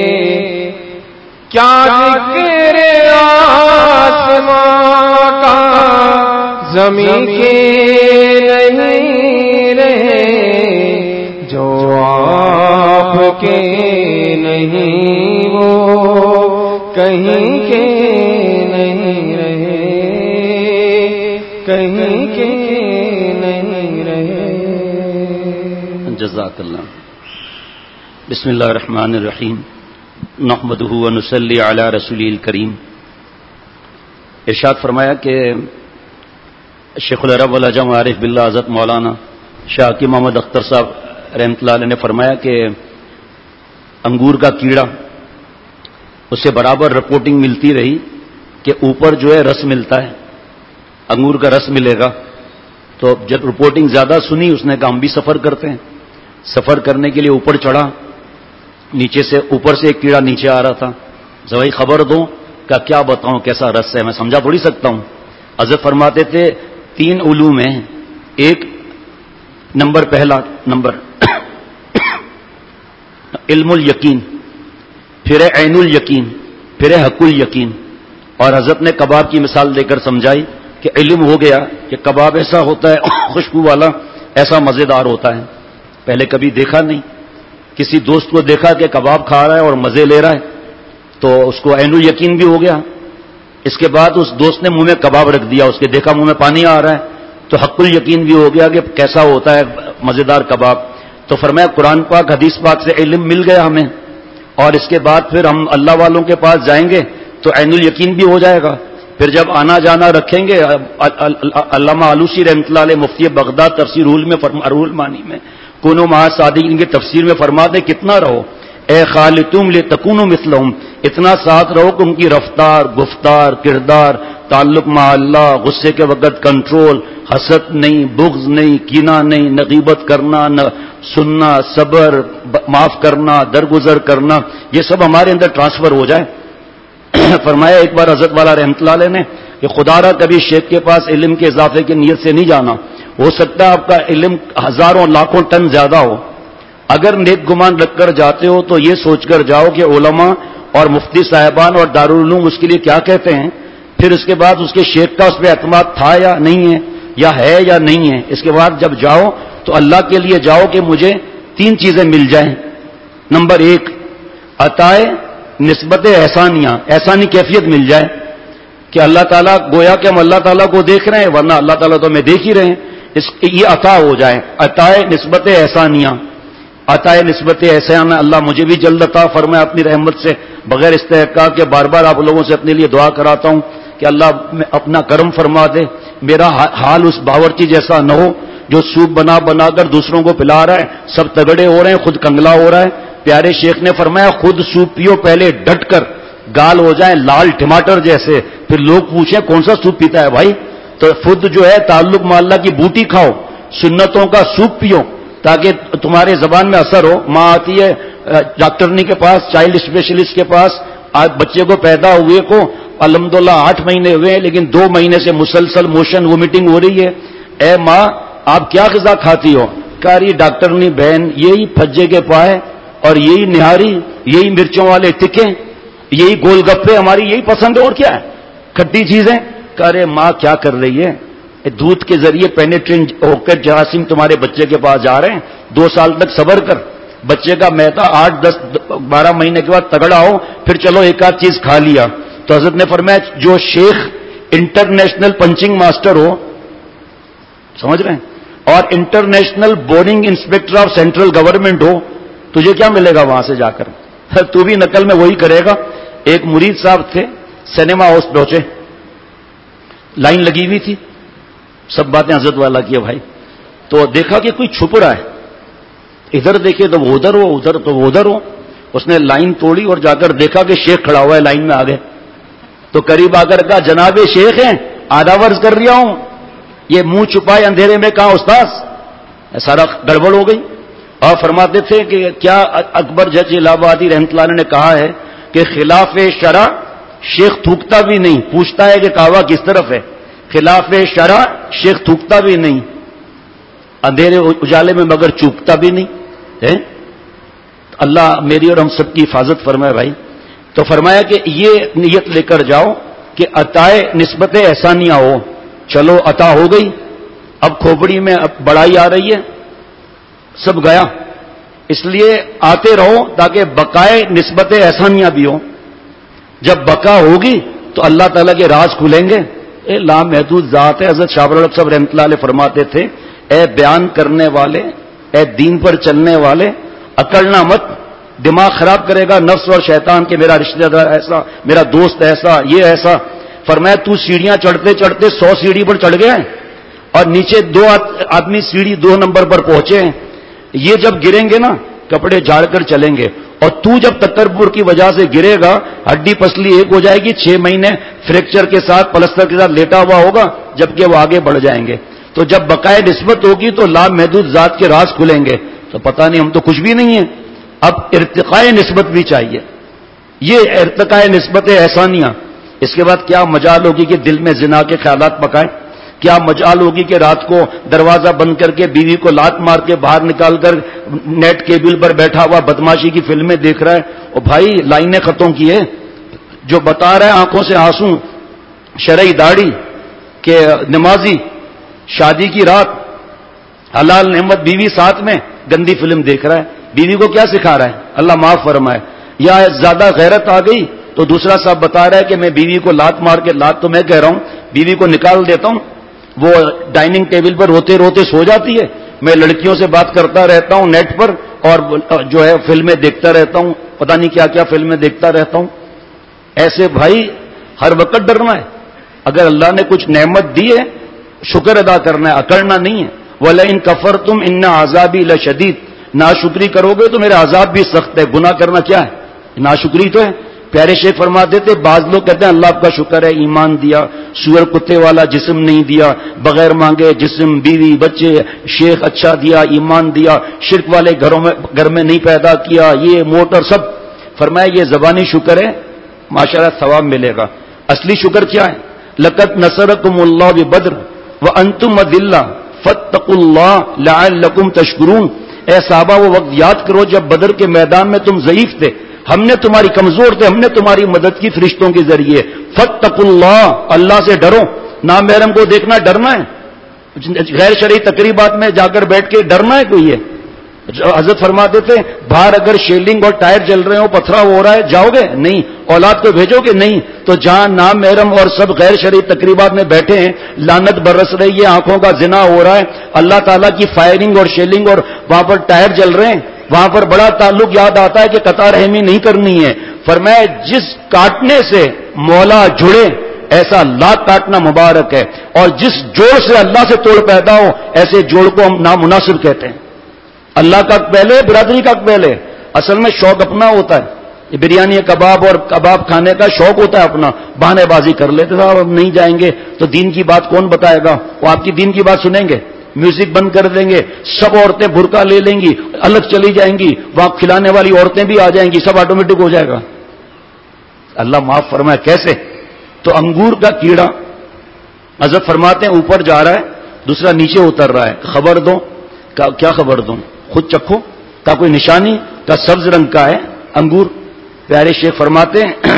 کیا ذکر آسماں کا، زمین کے نہیں رہے. جو آپ کے نہیں وہ کہیں کے نہیں رہے، کہیں کے نہیں رہے. جزاک اللہ. بسم اللہ الرحمن الرحیم. نحمدہ ونصلی علی رسولہ الکریم. ارشاد فرمایا کہ شیخ العرب والعجم عارف باللہ حضرت مولانا شاہ حکیم محمد اختر صاحب رحمۃ اللہ علیہ نے فرمایا کہ انگور کا کیڑا، اسے برابر رپورٹنگ ملتی رہی کہ اوپر جو ہے رس ملتا ہے، انگور کا رس ملے گا. تو جب رپورٹنگ زیادہ سنی اس نے کہا ہم بھی سفر کرتے ہیں. سفر کرنے کے لیے اوپر چڑھا، نیچے سے اوپر سے ایک کیڑا نیچے آ رہا تھا. بھائی خبر دو کہ کیا بتاؤں کیسا رس ہے، میں سمجھا تھوڑی سکتا ہوں. حضرت فرماتے تھے تین علوم ہیں. ایک نمبر پہلا نمبر علم الیقین، پھر ہے عین الیقین، پھر ہے حق الیقین. اور حضرت نے کباب کی مثال دے کر سمجھائی کہ علم ہو گیا کہ کباب ایسا ہوتا ہے خوشبو والا، ایسا مزیدار ہوتا ہے. پہلے کبھی دیکھا نہیں. کسی دوست کو دیکھا کہ کباب کھا رہا ہے اور مزے لے رہا ہے تو اس کو عین الیقین بھی ہو گیا. اس کے بعد اس دوست نے منہ میں کباب رکھ دیا، اس کے دیکھا منہ میں پانی آ رہا ہے تو حق الیقین بھی ہو گیا کہ کیسا ہوتا ہے مزیدار کباب. تو فرمایا قرآن پاک حدیث پاک سے علم مل گیا ہمیں، اور اس کے بعد پھر ہم اللہ والوں کے پاس جائیں گے تو عین الیقین بھی ہو جائے گا. پھر جب آنا جانا رکھیں گے، علامہ آلوسی رحمۃ اللہ علیہ مفتی بغداد تفسیر رول میں رول مانی میں کونو مع صادقین کی تفسیر میں فرماتے کتنا رہو اے خالتم لتکونوا مثلہم، اتنا ساتھ رہو کہ ان کی رفتار، گفتار، کردار، تعلق مع اللہ، غصے کے وقت کنٹرول، حسد نہیں، بغض نہیں، کینہ نہیں، نہ غیبت کرنا، نہ سننا، صبر، معاف کرنا، درگزر کرنا، یہ سب ہمارے اندر ٹرانسفر ہو جائے. فرمایا ایک بار حضرت والا رحمۃ اللہ علیہ نے کہ خدا را کبھی شیخ کے پاس علم کے اضافے کی نیت سے نہیں جانا، ہو سکتا ہے آپ کا علم ہزاروں لاکھوں ٹن زیادہ ہو. اگر نیک گمان رکھ کر جاتے ہو تو یہ سوچ کر جاؤ کہ علماء اور مفتی صاحبان اور دارالعلوم اس کے لیے کیا کہتے ہیں، پھر اس کے بعد اس کے شیخ کا اس پہ اعتماد تھا یا نہیں ہے. یا ہے یا نہیں ہے. اس کے بعد جب جاؤ تو اللہ کے لیے جاؤ کہ مجھے تین چیزیں مل جائیں. نمبر ایک، عطائے نسبت احسانیاں، احسانی کیفیت مل جائے کہ اللہ تعالیٰ گویا کہ ہم اللہ تعالیٰ کو دیکھ رہے ہیں، ورنہ اللہ تعالیٰ تو ہمیں دیکھ ہی رہے ہیں. اس یہ عطا ہو جائے، عطائے نسبت احسانیاں. عطائے نسبت احسان، اللہ مجھے بھی جلد عطا فرمائے اپنی رحمت سے، بغیر استحقاق کے. بار بار آپ لوگوں سے اپنے لیے دعا کراتا ہوں کہ اللہ اپنا کرم فرما دے، میرا حال اس باورچی جیسا نہ ہو جو سوپ بنا بنا کر دوسروں کو پلا رہا ہے، سب تگڑے ہو رہے ہیں، خود کنگلا ہو رہا ہے. پیارے شیخ نے فرمایا خود سوپ پیو پہلے ڈٹ کر، گال ہو جائیں لال ٹماٹر جیسے، پھر لوگ پوچھیں کون سا سوپ پیتا ہے بھائی. تو خود جو ہے تعلق معلّہ کی بوٹی کھاؤ، سنتوں کا سوپ پیو تاکہ تمہارے زبان میں اثر ہو. ماں آتی ہے ڈاکٹرنی کے پاس، چائلڈ اسپیشلسٹ کے پاس، آج بچے کو پیدا ہوئے کو الحمدللہ آٹھ مہینے ہوئے ہیں لیکن دو مہینے سے مسلسل موشن وومٹنگ ہو رہی ہے. اے ماں آپ کیا غذا کھاتی ہو؟ کاری ڈاکٹرنی بہن یہی پھجے کے پائے اور یہی نہاری، یہی مرچوں والے ٹکے، یہی گول گپے ہماری یہی پسند ہے، اور کیا ہے کھٹی چیزیں. کرے ماں کیا کر رہی ہے؟ دودھ کے ذریعے پینیٹرنٹ ہو کر جراثیم تمہارے بچے کے پاس جا رہے ہیں. دو سال تک صبر کر، بچے کا میدا آٹھ دس بارہ مہینے کے بعد تگڑا ہو، پھر چلو ایک آدھ چیز کھا لیا. تو حضرت نے فرمایا جو شیخ انٹرنیشنل پنچنگ ماسٹر ہو، سمجھ رہے ہیں، اور international boring inspector of central government ہو، تجھے کیا ملے گا وہاں سے جا کر؟ تو بھی نقل میں وہی کرے گا. ایک مرید صاحب تھے، سینما ہاؤس پہنچے، لائن لگی ہوئی تھی، سب باتیں حضرت والا کی ہے بھائی. تو دیکھا کہ کوئی چھپ رہا ہے، ادھر دیکھے تو وہ ادھر ہو، ادھر تو وہ ادھر ہو. اس نے لائن توڑی اور جا کر دیکھا کہ شیخ کھڑا ہوا ہے لائن میں آگے. تو قریب آ کر کہا جناب شیخ ہیں، آدھا عرض کر رہا ہوں، یہ منہ چھپائے اندھیرے میں کہاں استاذ؟ سارا گڑبڑ ہو گئی. اور فرماتے تھے کہ کیا اکبر جج الہ آبادی رحمۃ اللہ علیہ نے کہا ہے کہ خلاف شرع شیخ تھوکتا بھی نہیں، پوچھتا ہے کہ کعبہ کس طرف ہے. خلاف شرع شیخ تھوکتا بھی نہیں، اندھیرے اجالے میں مگر چوکتا بھی نہیں ہے. اللہ میری اور ہم سب کی حفاظت فرمائے بھائی. تو فرمایا کہ یہ نیت لے کر جاؤ کہ عطائے نسبت احسانیاں ہو. چلو عطا ہو گئی، اب کھوپڑی میں اب بڑائی آ رہی ہے، سب گیا. اس لیے آتے رہو تاکہ بقائے نسبت احسانیاں بھی ہو. جب بقا ہوگی تو اللہ تعالیٰ کے راز کھلیں گے. اے لامحدود ذات ہے. حضرت شاہ ولی صاحب رحمۃ اللہ علیہ فرماتے تھے اے بیان کرنے والے، اے دین پر چلنے والے، اکڑنا مت، دماغ خراب کرے گا نفس اور شیطان کے میرا رشتہ دار ایسا، میرا دوست ایسا، یہ ایسا. فرمایا تو سیڑھیاں چڑھتے چڑھتے سو سیڑھی پر چڑھ گیا ہے اور نیچے دو آدمی سیڑھی دو نمبر پر پہنچے ہیں. یہ جب گریں گے نا کپڑے جھاڑ کر چلیں گے، اور تو جب تکبر کی وجہ سے گرے گا ہڈی پسلی ایک ہو جائے گی، چھ مہینے فریکچر کے ساتھ پلستر کے ساتھ لیٹا ہوا ہوگا جبکہ وہ آگے بڑھ جائیں گے. تو جب بقائے نسبت ہوگی تو لامحدود ذات کے راز کھلیں گے. تو پتہ نہیں ہم تو کچھ بھی نہیں ہیں. اب ارتقاء نسبت بھی چاہیے، یہ ارتقاء نسبت احسانیاں. اس کے بعد کیا مجال ہوگی کہ دل میں زنا کے خیالات پکائیں؟ کیا مجال ہوگی کہ رات کو دروازہ بند کر کے بیوی کو لات مار کے باہر نکال کر نیٹ کیبل پر بیٹھا ہوا بدماشی کی فلمیں دیکھ رہا ہے؟ اور بھائی لائنیں ختم کیے، جو بتا رہا ہے آنکھوں سے آنسو، شرعی داڑھی کہ نمازی، شادی کی رات، حلال نعمت، بیوی ساتھ میں، گندی فلم دیکھ رہا ہے. بیوی کو کیا سکھا رہا ہے؟ اللہ معاف فرمائے. یا زیادہ غیرت آ گئی تو دوسرا صاحب بتا رہا ہے کہ میں بیوی کو لات مار کے، لات تو میں کہہ رہا ہوں، بیوی کو نکال دیتا ہوں، وہ ڈائننگ ٹیبل پر روتے روتے سو جاتی ہے، میں لڑکیوں سے بات کرتا رہتا ہوں نیٹ پر اور جو ہے فلمیں دیکھتا رہتا ہوں، پتہ نہیں کیا کیا فلمیں دیکھتا رہتا ہوں. ایسے بھائی ہر وقت ڈرنا ہے. اگر اللہ نے کچھ نعمت دی ہے شکر ادا کرنا ہے، اکڑنا نہیں ہے. وَلَئِن كَفَرْتُمْ إِنَّ عَذَابِي لَشَدِيدٌ، ناشکری کرو گے تو میرا عذاب بھی سخت ہے. گناہ کرنا کیا ہے؟ ناشکری تو ہے. پیارے شیخ فرماتے تھے بعض لوگ کہتے ہیں اللہ آپ کا شکر ہے ایمان دیا، سور کتے والا جسم نہیں دیا، بغیر مانگے جسم، بیوی، بچے، شیخ اچھا دیا، ایمان دیا، شرک والے گھروں میں گھر میں نہیں پیدا کیا، یہ موٹر سب. فرمایا یہ زبانی شکر ہے، ماشاءاللہ ثواب ملے گا. اصلی شکر کیا ہے؟ لقد نصرکم اللہ ببدر وانتم اذلہ فاتقوا اللہ لعلکم تشکرون. اے صحابہ وہ وقت یاد کرو جب بدر کے میدان میں تم ضعیف تھے، ہم نے تمہاری کمزور تھے، ہم نے تمہاری مدد کی فرشتوں کے ذریعے. فاتقوا اللہ، اللہ سے ڈرو. نامحرم کو دیکھنا ڈرنا ہے، غیر شرعی تقریبات میں جا کر بیٹھ کے ڈرنا ہے کوئی ہے؟ حضرت فرماتے تھے باہر اگر شیلنگ اور ٹائر چل رہے ہو، پتھراؤ ہو رہا ہے، جاؤ گے؟ نہیں. اولاد کو بھیجو گے؟ نہیں. تو جہاں نام محرم اور سب غیر شرعی تقریبات میں بیٹھے ہیں، لعنت برس رہی ہے، آنکھوں کا زنا ہو رہا ہے، اللہ تعالیٰ کی فائرنگ اور شیلنگ اور وہاں پر ٹائر جل رہے ہیں، وہاں پر بڑا تعلق یاد آتا ہے کہ قطع رحمی نہیں کرنی ہے. فرمایا جس کاٹنے سے مولا جڑے ایسا لاکھ کاٹنا مبارک ہے، اور جس جوڑ سے اللہ سے توڑ پیدا ہو ایسے جوڑ کو ہم نامناسب کہتے ہیں. اللہ کا پہلے، برادری کا پہلے. اصل میں شوق اپنا ہوتا ہے، یہ بریانی کباب اور کباب کھانے کا شوق ہوتا ہے اپنا، بہانے بازی کر لیتے صاحب ہم نہیں جائیں گے تو دین کی بات کون بتائے گا؟ وہ آپ کی دین کی بات سنیں گے؟ میوزک بند کر دیں گے، سب عورتیں برقع لے لیں گی، الگ چلی جائیں گی، وہاں کھلانے والی عورتیں بھی آ جائیں گی، سب آٹومیٹک ہو جائے گا. اللہ معاف فرمائے. کیسے؟ تو انگور کا کیڑا حضرت فرماتے ہیں اوپر جا رہا ہے، دوسرا نیچے اتر رہا ہے، خبر دو. کیا خبر دوں؟ خود چکھو. کا کوئی نشانی؟ کا سبز رنگ کا ہے انگور. پیارے شیخ فرماتے ہیں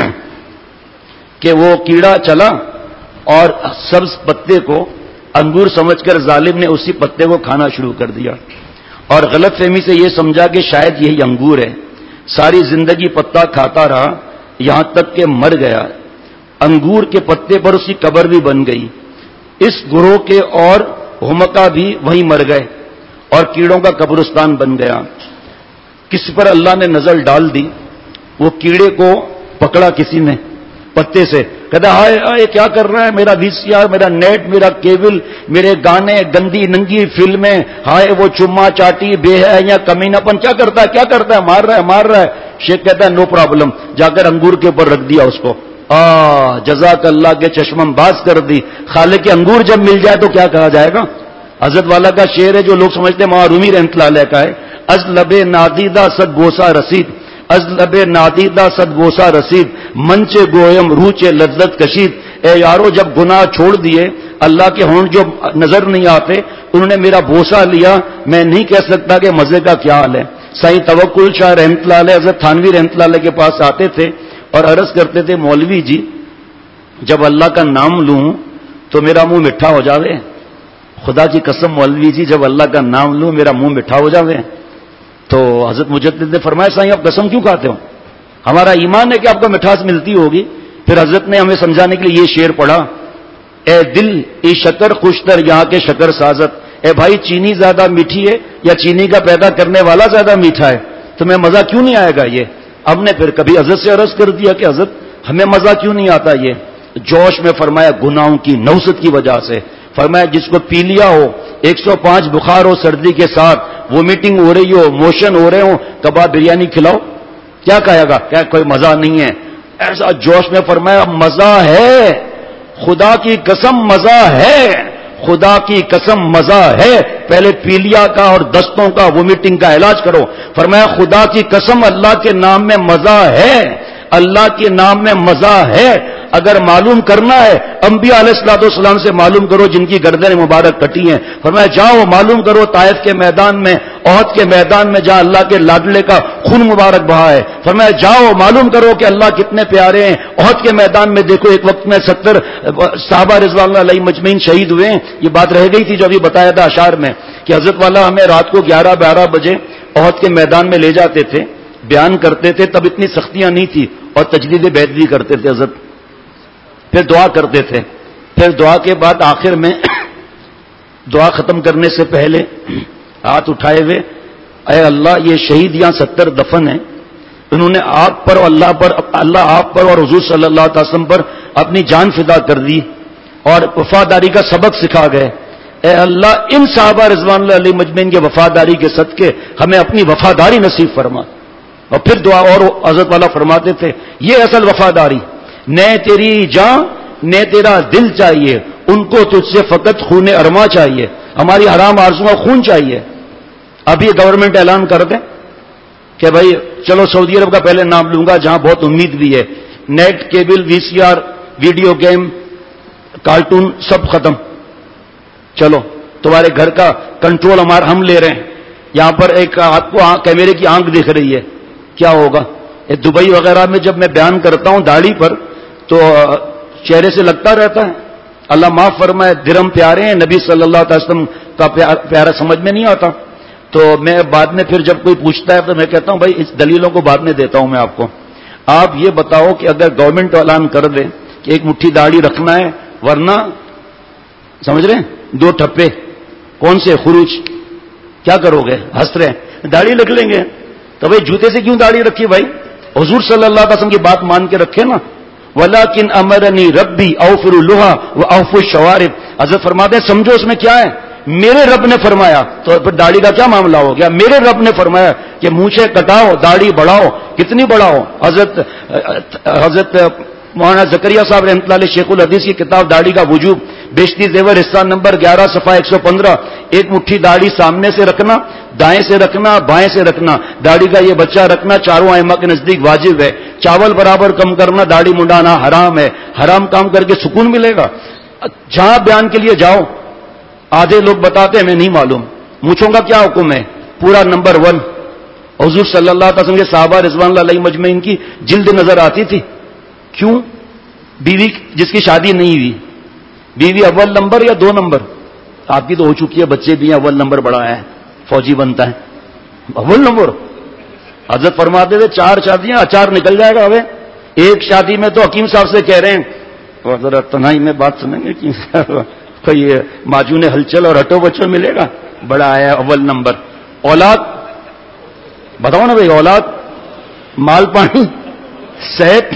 کہ وہ کیڑا چلا اور سبز پتے کو انگور سمجھ کر ظالم نے اسی پتے کو کھانا شروع کر دیا، اور غلط فہمی سے یہ سمجھا کہ شاید یہی انگور ہے. ساری زندگی پتا کھاتا رہا یہاں تک کہ مر گیا. انگور کے پتے پر اس کی قبر بھی بن گئی. اس گروہ کے اور ہمکا بھی وہیں مر گئے اور کیڑوں کا قبرستان بن گیا. کس پر اللہ نے نظر ڈال دی، وہ کیڑے کو پکڑا کسی نے پتے سے، کہتا ہائے ہائے کیا کر رہا ہے، میرا وی سی آر، میرا نیٹ، میرا کیبل، میرے گانے، گندی ننگی فلمیں، ہائے وہ چما چاٹی بے ہے یا کمینہ پن کیا کرتا ہے کیا کرتا ہے مار رہا ہے مار رہا ہے. شیخ کہتا ہے نو پرابلم، جا کر انگور کے اوپر رکھ دیا اس کو. آ جزاک اللہ کے چشمم باز کر دی. خالق کے انگور جب مل جائے تو کیا کہا جائے گا؟ حضرت والا کا شعر ہے جو لوگ سمجھتے ہیں ماں رومی رحمت اللہ علیہ کا ہے. از لب نادیدہ صد بوسا رسید، از لب نادیدہ صد بوسا رسید، منچے گویم روچے لذت کشید. اے یارو جب گناہ چھوڑ دیے، اللہ کے ہونٹ جو نظر نہیں آتے انہوں نے میرا بوسا لیا، میں نہیں کہہ سکتا کہ مزے کا کیا حال ہے. سائیں توکل شاہ رحمت اللہ علیہ حضرت تھانوی رحمت اللہ علیہ کے پاس آتے تھے اور عرض کرتے تھے مولوی جی جب اللہ کا نام لوں تو میرا منہ میٹھا ہو جاوے. خدا کی قسم مولوی جی جب اللہ کا نام لوں میرا منہ میٹھا ہو جاوے. تو حضرت مجدد نے فرمایا سائیں آپ قسم کیوں کھاتے ہو؟ ہمارا ایمان ہے کہ آپ کو مٹھاس ملتی ہوگی. پھر حضرت نے ہمیں سمجھانے کے لیے یہ شعر پڑھا، اے دل ای شکر خوشتر یہاں کے شکر سازت. اے بھائی چینی زیادہ میٹھی ہے یا چینی کا پیدا کرنے والا زیادہ میٹھا ہے؟ تمہیں مزہ کیوں نہیں آئے گا؟ یہ ہم نے پھر کبھی حضرت سے عرض کر دیا کہ حضرت ہمیں مزہ کیوں نہیں آتا؟ یہ جوش میں فرمایا گناہوں کی نوست کی وجہ سے. فرمایا جس کو پی لیا ہو، ایک سو پانچ بخار ہو سردی کے ساتھ، وومیٹنگ ہو رہی ہو، موشن ہو رہے ہوں، کباب بریانی کھلاؤ، کیا کہے گا؟ کیا کوئی مزہ نہیں ہے؟ ایسا جوش میں فرمایا مزہ ہے، خدا کی قسم مزہ ہے، خدا کی قسم مزہ ہے. پہلے پیلیا کا اور دستوں کا وومیٹنگ کا علاج کرو. فرمایا خدا کی قسم اللہ کے نام میں مزہ ہے، اللہ کے نام میں مزہ ہے. اگر معلوم کرنا ہے انبیاء علیہ الصلوۃ والسلام سے معلوم کرو جن کی گردنیں مبارک کٹی ہیں. فرمایا جاؤ معلوم کرو طائف کے میدان میں، احد کے میدان میں جہاں اللہ کے لاڈلے کا خون مبارک بہا ہے. فرمایا جاؤ معلوم کرو کہ اللہ کتنے پیارے ہیں. احد کے میدان میں دیکھو ایک وقت میں ستر صحابہ رضوان اللہ علیہ مجمعین شہید ہوئے ہیں. یہ بات رہ گئی تھی جو ابھی بتایا تھا اشعار میں کہ حضرت والا ہمیں رات کو گیارہ بارہ بجے احد کے میدان میں لے جاتے تھے، بیان کرتے تھے. تب اتنی سختیاں نہیں تھی اور تجدید بیت بھی کرتے تھے حضرت. پھر دعا کرتے تھے. پھر دعا کے بعد آخر میں دعا ختم کرنے سے پہلے ہاتھ اٹھائے ہوئے اے اللہ یہ شہید یہاں ستر دفن ہیں، انہوں نے آپ پر اور اللہ پر اللہ آپ پر اور حضور صلی اللہ علیہ وسلم پر اپنی جان فدا کر دی اور وفاداری کا سبق سکھا گئے. اے اللہ ان صحابہ رضوان اللہ علیہ مجمعین کے وفاداری کے صدقے ہمیں اپنی وفاداری نصیب فرما. اور پھر دعا اور حضرت والا فرماتے تھے یہ اصل وفاداری، نہ تیری جان نہ تیرا دل چاہیے، ان کو تجھ سے فقط خون ارما چاہیے، ہماری حرام آرزوؤں کا خون چاہیے. اب یہ گورنمنٹ اعلان کر دیں کہ بھائی چلو سعودی عرب کا پہلے نام لوں گا جہاں بہت امید بھی ہے، net cable V C R video game cartoon سب ختم، چلو تمہارے گھر کا کنٹرول ہمارا ہم لے رہے ہیں. یہاں پر ایک آپ کو کیمرے کی آنکھ دکھ رہی ہے، کیا ہوگا؟ دبئی وغیرہ میں جب میں بیان کرتا ہوں داڑھی پر تو چہرے سے لگتا رہتا ہے اللہ معاف فرمائے، درہم پیارے ہیں، نبی صلی اللہ علیہ وسلم کا پیارا سمجھ میں نہیں آتا. تو میں بعد میں پھر جب کوئی پوچھتا ہے تو میں کہتا ہوں بھائی اس دلیلوں کو بعد میں دیتا ہوں میں آپ کو. آپ یہ بتاؤ کہ اگر گورنمنٹ اعلان کر دے کہ ایک مٹھی داڑھی رکھنا ہے ورنہ سمجھ رہے ہیں دو ٹھپے کون سے خروج، کیا کرو گے؟ ہنس رہے ہیں، داڑھی رکھ لیں گے. تو بھائی جوتے سے کیوں داڑھی رکھی بھائی؟ حضور صلی اللہ علیہ وسلم کی بات مان کے رکھے نا. وَلَكِنْ أَمَرَنِي رَبِّي أَوْفِرُ اللُّحَى وَأَوْفُ الشَّوَارِبَ. حضرت فرماتے ہیں سمجھو اس میں کیا ہے، میرے رب نے فرمایا. تو پھر داڑھی کا کیا معاملہ ہو گیا؟ میرے رب نے فرمایا کہ مونچھیں کٹاؤ، داڑھی بڑھاؤ. کتنی بڑھاؤ؟ حضرت حضرت مولانا زکریا صاحب رحمۃ اللہ علیہ شیخ الحدیث کی کتاب داڑھی کا وجوب، بیشتی زیور حصہ نمبر گیارہ صفحہ ایک سو پندرہ. ایک مٹھی داڑھی سامنے سے رکھنا، دائیں سے رکھنا، بائیں سے رکھنا. داڑھی کا یہ بچہ رکھنا چاروں ائمہ کے نزدیک واجب ہے. چاول برابر کم کرنا، داڑھی منڈانا حرام ہے. حرام کام کر کے سکون ملے گا. جہاں بیان کے لیے جاؤ آدھے لوگ بتاتے ہیں میں نہیں معلوم. مونچھوں کا کیا حکم ہے؟ پورا نمبر ون حضور صلی اللہ علیہ وسلم کے صحابہ رضوان اللہ علیہ مجمعین کی جلد نظر آتی تھی. کیوں؟ بیوی جس کی شادی نہیں ہوئی، بیوی اول نمبر یا دو نمبر؟ آپ کی تو ہو چکی ہے، بچے بھی ہیں، اول نمبر بڑا ہے، فوجی بنتا ہے اول نمبر. حضرت فرماتے تھے چار شادیاں اچار نکل جائے گا. ہمیں ایک شادی میں تو حکیم صاحب سے کہہ رہے ہیں ذرا تنہائی میں بات سنیں گے کہ کوئی ماجون ہلچل اور ہٹو بچوں ملے گا، بڑا ہے اول نمبر. اولاد بتاؤ نا بھائی، اولاد، مال پانی، صحت،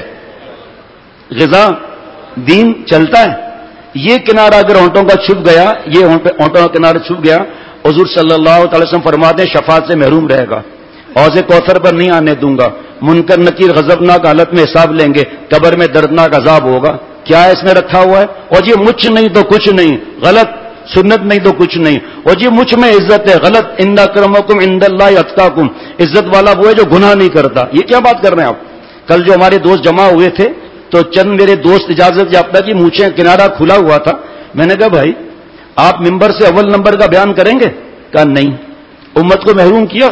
غذا، دین چلتا ہے. یہ کنارہ اگر اونٹوں کا چھپ گیا، یہ اونٹوں کا کنارہ چھپ گیا، حضور صلی اللہ تعالی وسلم فرماتے ہیں شفاعت سے محروم رہے گا. حوض کوثر پر نہیں آنے دوں گا. منکر نکیر غضبناک حالت میں حساب لیں گے، قبر میں دردناک عذاب ہوگا. کیا ہے اس میں رکھا ہوا ہے؟ اور یہ مجھ نہیں تو کچھ نہیں، غلط. سنت نہیں تو کچھ نہیں. اور یہ مجھ میں عزت ہے، غلط. ان اکرمکم عند اللہ اتقاکم. عزت والا وہ ہے جو گناہ نہیں کرتا. یہ کیا بات کر رہے ہیں آپ؟ کل جو ہمارے دوست جمع ہوئے تھے تو چند میرے دوست اجازت یافتہ کی مونچھیں کنارہ کھلا ہوا تھا. میں نے کہا بھائی آپ ممبر سے اول نمبر کا بیان کریں گے؟ کہا نہیں. امت کو محروم کیا.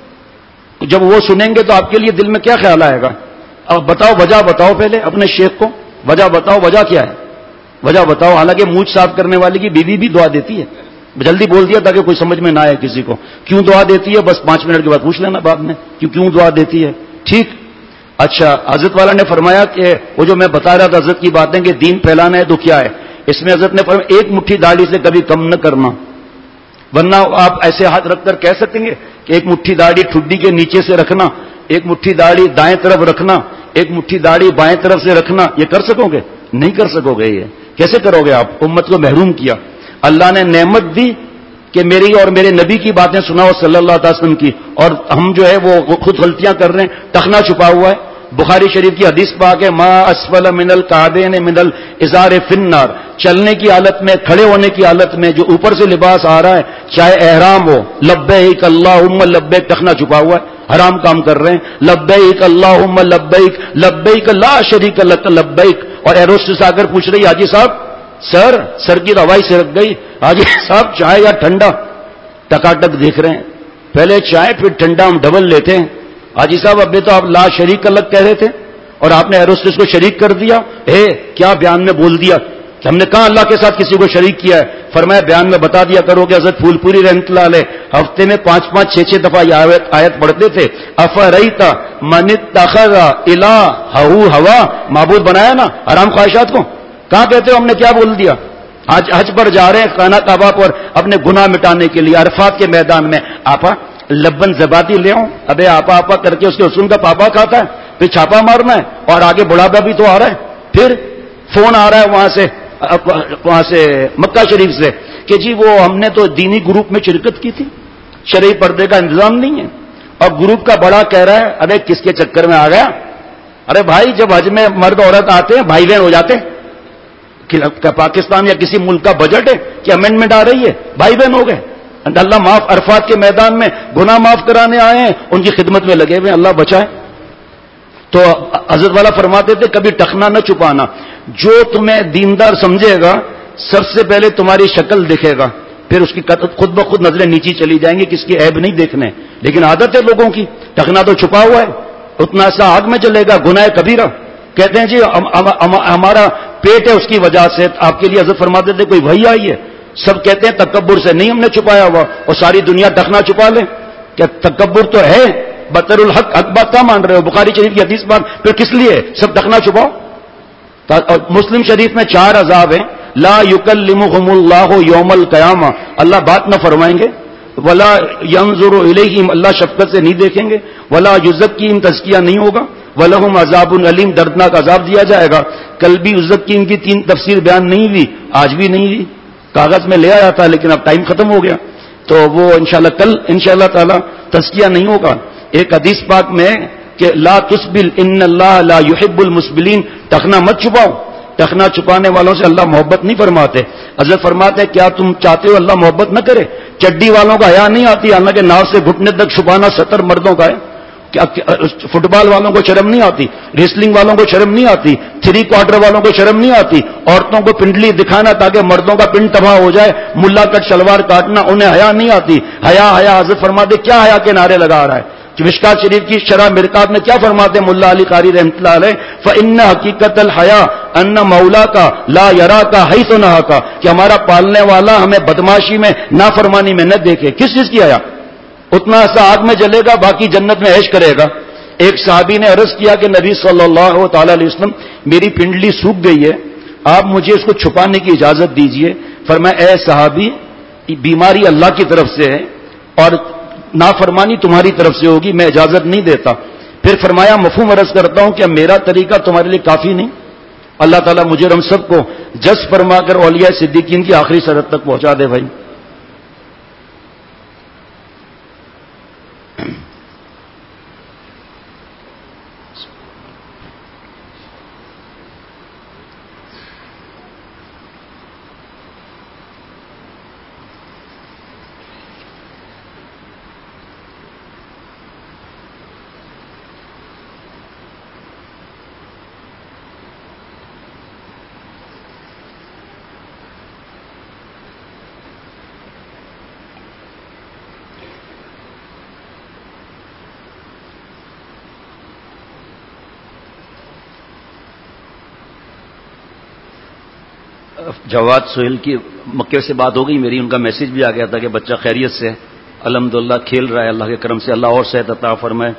جب وہ سنیں گے تو آپ کے لیے دل میں کیا خیال آئے گا؟ اب بتاؤ، وجہ بتاؤ پہلے اپنے شیخ کو، وجہ بتاؤ، وجہ کیا ہے؟ وجہ بتاؤ. حالانکہ مونچھ صاف کرنے والی کی بیوی بھی دعا دیتی ہے. جلدی بول دیا تاکہ کوئی سمجھ میں نہ آئے کسی کو. کیوں دعا دیتی ہے بس پانچ منٹ کے بعد پوچھ لینا بعد میں کیوں کیوں دعا دیتی ہے. ٹھیک. اچھا، حضرت والا نے فرمایا کہ وہ جو میں بتا رہا تھا حضرت کی باتیں کہ دین پھیلانا ہے تو کیا ہے اس میں؟ حضرت نے فرمایا ایک مٹھی داڑھی سے کبھی کم نہ کرنا، ورنہ آپ ایسے ہاتھ رکھ کر کہہ سکیں گے کہ ایک مٹھی داڑھی ٹھڈی کے نیچے سے رکھنا، ایک مٹھی داڑھی دائیں طرف رکھنا، ایک مٹھی داڑھی بائیں طرف سے رکھنا. یہ کر سکو گے؟ نہیں کر سکو گے. یہ کیسے کرو گے آپ؟ امت کو محروم کیا. اللہ نے نعمت دی کہ میری اور میرے نبی کی باتیں سناؤ صلی اللہ علیہ وسلم کی، اور ہم جو ہے وہ خود غلطیاں کر رہے ہیں. ٹخنا چھپا ہوا ہے. بخاری شریف کی حدیث پاک ہے ما اسفل من الکعبین من الازار فی النار. چلنے کی حالت میں، کھڑے ہونے کی حالت میں جو اوپر سے لباس آ رہا ہے، چاہے احرام ہو، لبیک اللہم لبیک، ٹخنا چھپا ہوا ہے، حرام کام کر رہے ہیں. لبیک اللہم لبیک لبیک لا شریک لک لبیک. اور ایروسٹس آ کر پوچھ رہی حاجی صاحب سر سر کی دوائی سے رکھ گئی. حاجی صاحب چائے یا ٹھنڈا؟ ٹکاٹک دیکھ رہے ہیں. پہلے چائے پھر ٹھنڈا ہم ڈبل لیتے ہیں. حاجی صاحب ابھی تو آپ لا شریک الگ کہہ رہے تھے اور آپ نے ایروسٹس کو شریک کر دیا. اے کیا بیان میں بول دیا کہ ہم نے کہا اللہ کے ساتھ کسی کو شریک کیا ہے؟ فرمایا بیان میں بتا دیا کرو کہ حضرت پھول پوری رحمۃ اللہ علیہ ہفتے میں پانچ پانچ چھ چھ دفعہ یہ آیت آیت پڑھتے تھے. افریتا من اتخذ الہہ ہوا. معبود بنایا نا حرام خواہشات کو. کہاں کہتے ہو ہم نے کیا بول دیا؟ آج حج پر جا رہے ہیں خانہ کعبہ پر اپنے گناہ مٹانے کے لیے، عرفات کے میدان میں. آپا لبن زبادی لے آؤں. ابے آپا آپا کر کے اس کے حسن کا پاپا کھاتا ہے، پھر چھاپا مارنا ہے. اور آگے بڑھاپا بھی تو آ رہا ہے. پھر فون آ رہا ہے وہاں سے وہاں سے مکہ شریف سے کہ جی وہ ہم نے تو دینی گروپ میں شرکت کی تھی، شرعی پردے کا انتظام نہیں ہے. اور گروپ کا بڑا کہہ رہا ہے ارے کس کے چکر میں آ گیا؟ ارے بھائی جب حج میں مرد عورت آتے ہیں بھائی بہن ہو جاتے ہیں. پاکستان یا کسی ملک کا بجٹ ہے کہ امینڈمنٹ آ رہی ہے، بھائی بہن ہو گئے. اللہ معاف، عرفات کے میدان میں گناہ معاف کرانے آئے ہیں، ان کی خدمت میں لگے ہوئے، اللہ بچائے. تو حضرت والا فرماتے تھے کبھی ٹخنا نہ چھپانا. جو تمہیں دیندار سمجھے گا سب سے پہلے تمہاری شکل دیکھے گا، پھر اس کی خود بخود نظریں نیچی چلی جائیں گی، کس کی عیب نہیں دیکھنے. لیکن عادت ہے لوگوں کی، ٹخنا تو چھپا ہوا ہے، اتنا سا آگ میں جلے گا، گناہ کبیرہ. کہتے ہیں جی ہمارا پیٹ ہے اس کی وجہ سے آپ کے لیے حضرت فرماتے تھے کوئی وحی آئی ہے. سب کہتے ہیں تکبر سے نہیں ہم نے چھپایا ہوا, اور ساری دنیا ڈھکنا چھپا لے. کیا تکبر تو ہے, بطر الحق حق بات کیا مان رہے ہو؟ بخاری شریف کی حدیث بات پھر کس لیے سب ڈھکنا چھپاؤ؟ مسلم شریف میں چار عذاب ہیں. لا یکلمہم اللہ یوم القیامہ, اللہ بات نہ فرمائیں گے. ولا ینظر الیہم, اللہ شفقت سے نہیں دیکھیں گے. ولا یزکیہم, تزکیہ نہیں ہوگا. ولہم عذاب علیم, دردناک عذاب دیا جائے گا. کل بھی یزکیہم کی تین تفسیر بیان نہیں ہوئی, آج بھی نہیں ہوئی. کاغذ میں لے آیا تھا لیکن اب ٹائم ختم ہو گیا, تو وہ انشاءاللہ کل انشاءاللہ تعالی تزکیہ نہیں ہوگا. ایک حدیث پاک میں کہ لا تسبل ان اللہ لا يحب المسبلین, ٹخنا مت چھپاؤ, ٹخنا چھپانے والوں سے اللہ محبت نہیں فرماتے. حضرت فرماتے ہیں کیا تم چاہتے ہو اللہ محبت نہ کرے؟ چڈی والوں کا حیا نہیں آتی, حالانکہ ناف سے گھٹنے تک چھپانا ستر مردوں کا ہے. کیا فٹ بال والوں کو شرم نہیں آتی؟ ریسلنگ والوں کو شرم نہیں آتی؟ تھری کوارٹر والوں کو شرم نہیں آتی؟ عورتوں کو پنڈلی دکھانا تاکہ مردوں کا پنڈ تباہ ہو جائے, ملا کٹ شلوار کاٹنا, انہیں حیا نہیں آتی؟ حیا حیا حضرت فرماتے کیا حیا کے نعرے لگا رہا ہے؟ کہ مشکات شریف کی شرح مرکات میں کیا فرماتے ہیں ملا علی قاری رحمۃ اللہ علیہ, فإن حقیقت الحیا ان مولا کا لا یرا کا حیث نہا کا, کہ ہمارا پالنے والا ہمیں بدماشی میں نافرمانی میں نہ دیکھے. کس چیز کی حیا؟ اتنا ایسا آگ میں جلے گا, باقی جنت میں عیش کرے گا. ایک صحابی نے عرض کیا کہ نبی صلی اللہ تعالی علیہ وسلم میری پنڈلی سوکھ گئی ہے, آپ مجھے اس کو چھپانے کی اجازت دیجئے. فرمایا اے صحابی, بیماری اللہ کی طرف سے ہے اور نافرمانی تمہاری طرف سے ہوگی, میں اجازت نہیں دیتا. پھر فرمایا مفہوم عرض کرتا ہوں کہ میرا طریقہ تمہارے لیے کافی نہیں؟ اللہ تعالیٰ مجھے اور ہم سب کو جس فرما کر اولیاء صدیقین کی آخری سرحد تک پہنچا دے. بھائی جواد سہیل کی مکے سے بات ہو گئی میری, ان کا میسج بھی آ گیا تھا کہ بچہ خیریت سے الحمدللہ کھیل رہا ہے, اللہ کے کرم سے اللہ اور صحت عطا فرمائے.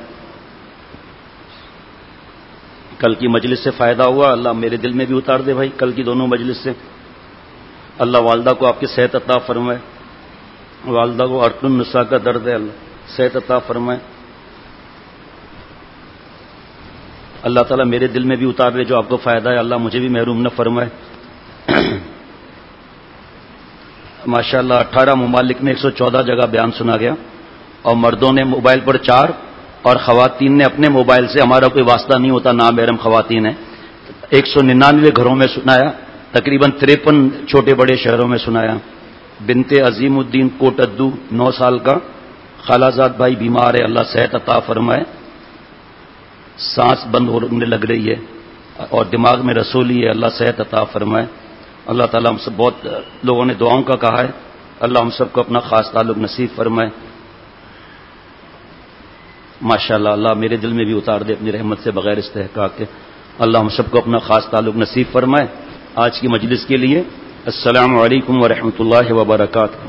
کل کی مجلس سے فائدہ ہوا, اللہ میرے دل میں بھی اتار دے بھائی کل کی دونوں مجلس سے. اللہ والدہ کو آپ کی صحت عطا فرمائے, والدہ کو ارت النساء کا درد ہے, اللہ صحت عطا فرمائے. اللہ تعالیٰ میرے دل میں بھی اتار دے جو آپ کو فائدہ ہے, اللہ مجھے بھی محروم نہ فرمائے. ماشاء اللہ اٹھارہ ممالک میں ایک سو چودہ جگہ بیان سنا گیا, اور مردوں نے موبائل پر چار, اور خواتین نے اپنے موبائل سے, ہمارا کوئی واسطہ نہیں ہوتا, نامحرم خواتین ہیں, ایک سو ننانوے گھروں میں سنایا, تقریباً تریپن چھوٹے بڑے شہروں میں سنایا. بنت عظیم الدین کوٹدو نو سال کا, خالہ زاد بھائی بیمار ہے, اللہ صحت عطا فرمائے, سانس بند ہونے لگ رہی ہے اور دماغ میں رسولی ہے, اللہ صحت عطا فرمائے. اللہ تعالیٰ ہم سب, بہت لوگوں نے دعاؤں کا کہا ہے, اللہ ہم سب کو اپنا خاص تعلق نصیب فرمائے. ماشاءاللہ اللہ میرے دل میں بھی اتار دے اپنی رحمت سے بغیر استحقاق کے, اللہ ہم سب کو اپنا خاص تعلق نصیب فرمائے. آج کی مجلس کے لیے السلام علیکم ورحمۃ اللہ وبرکاتہ.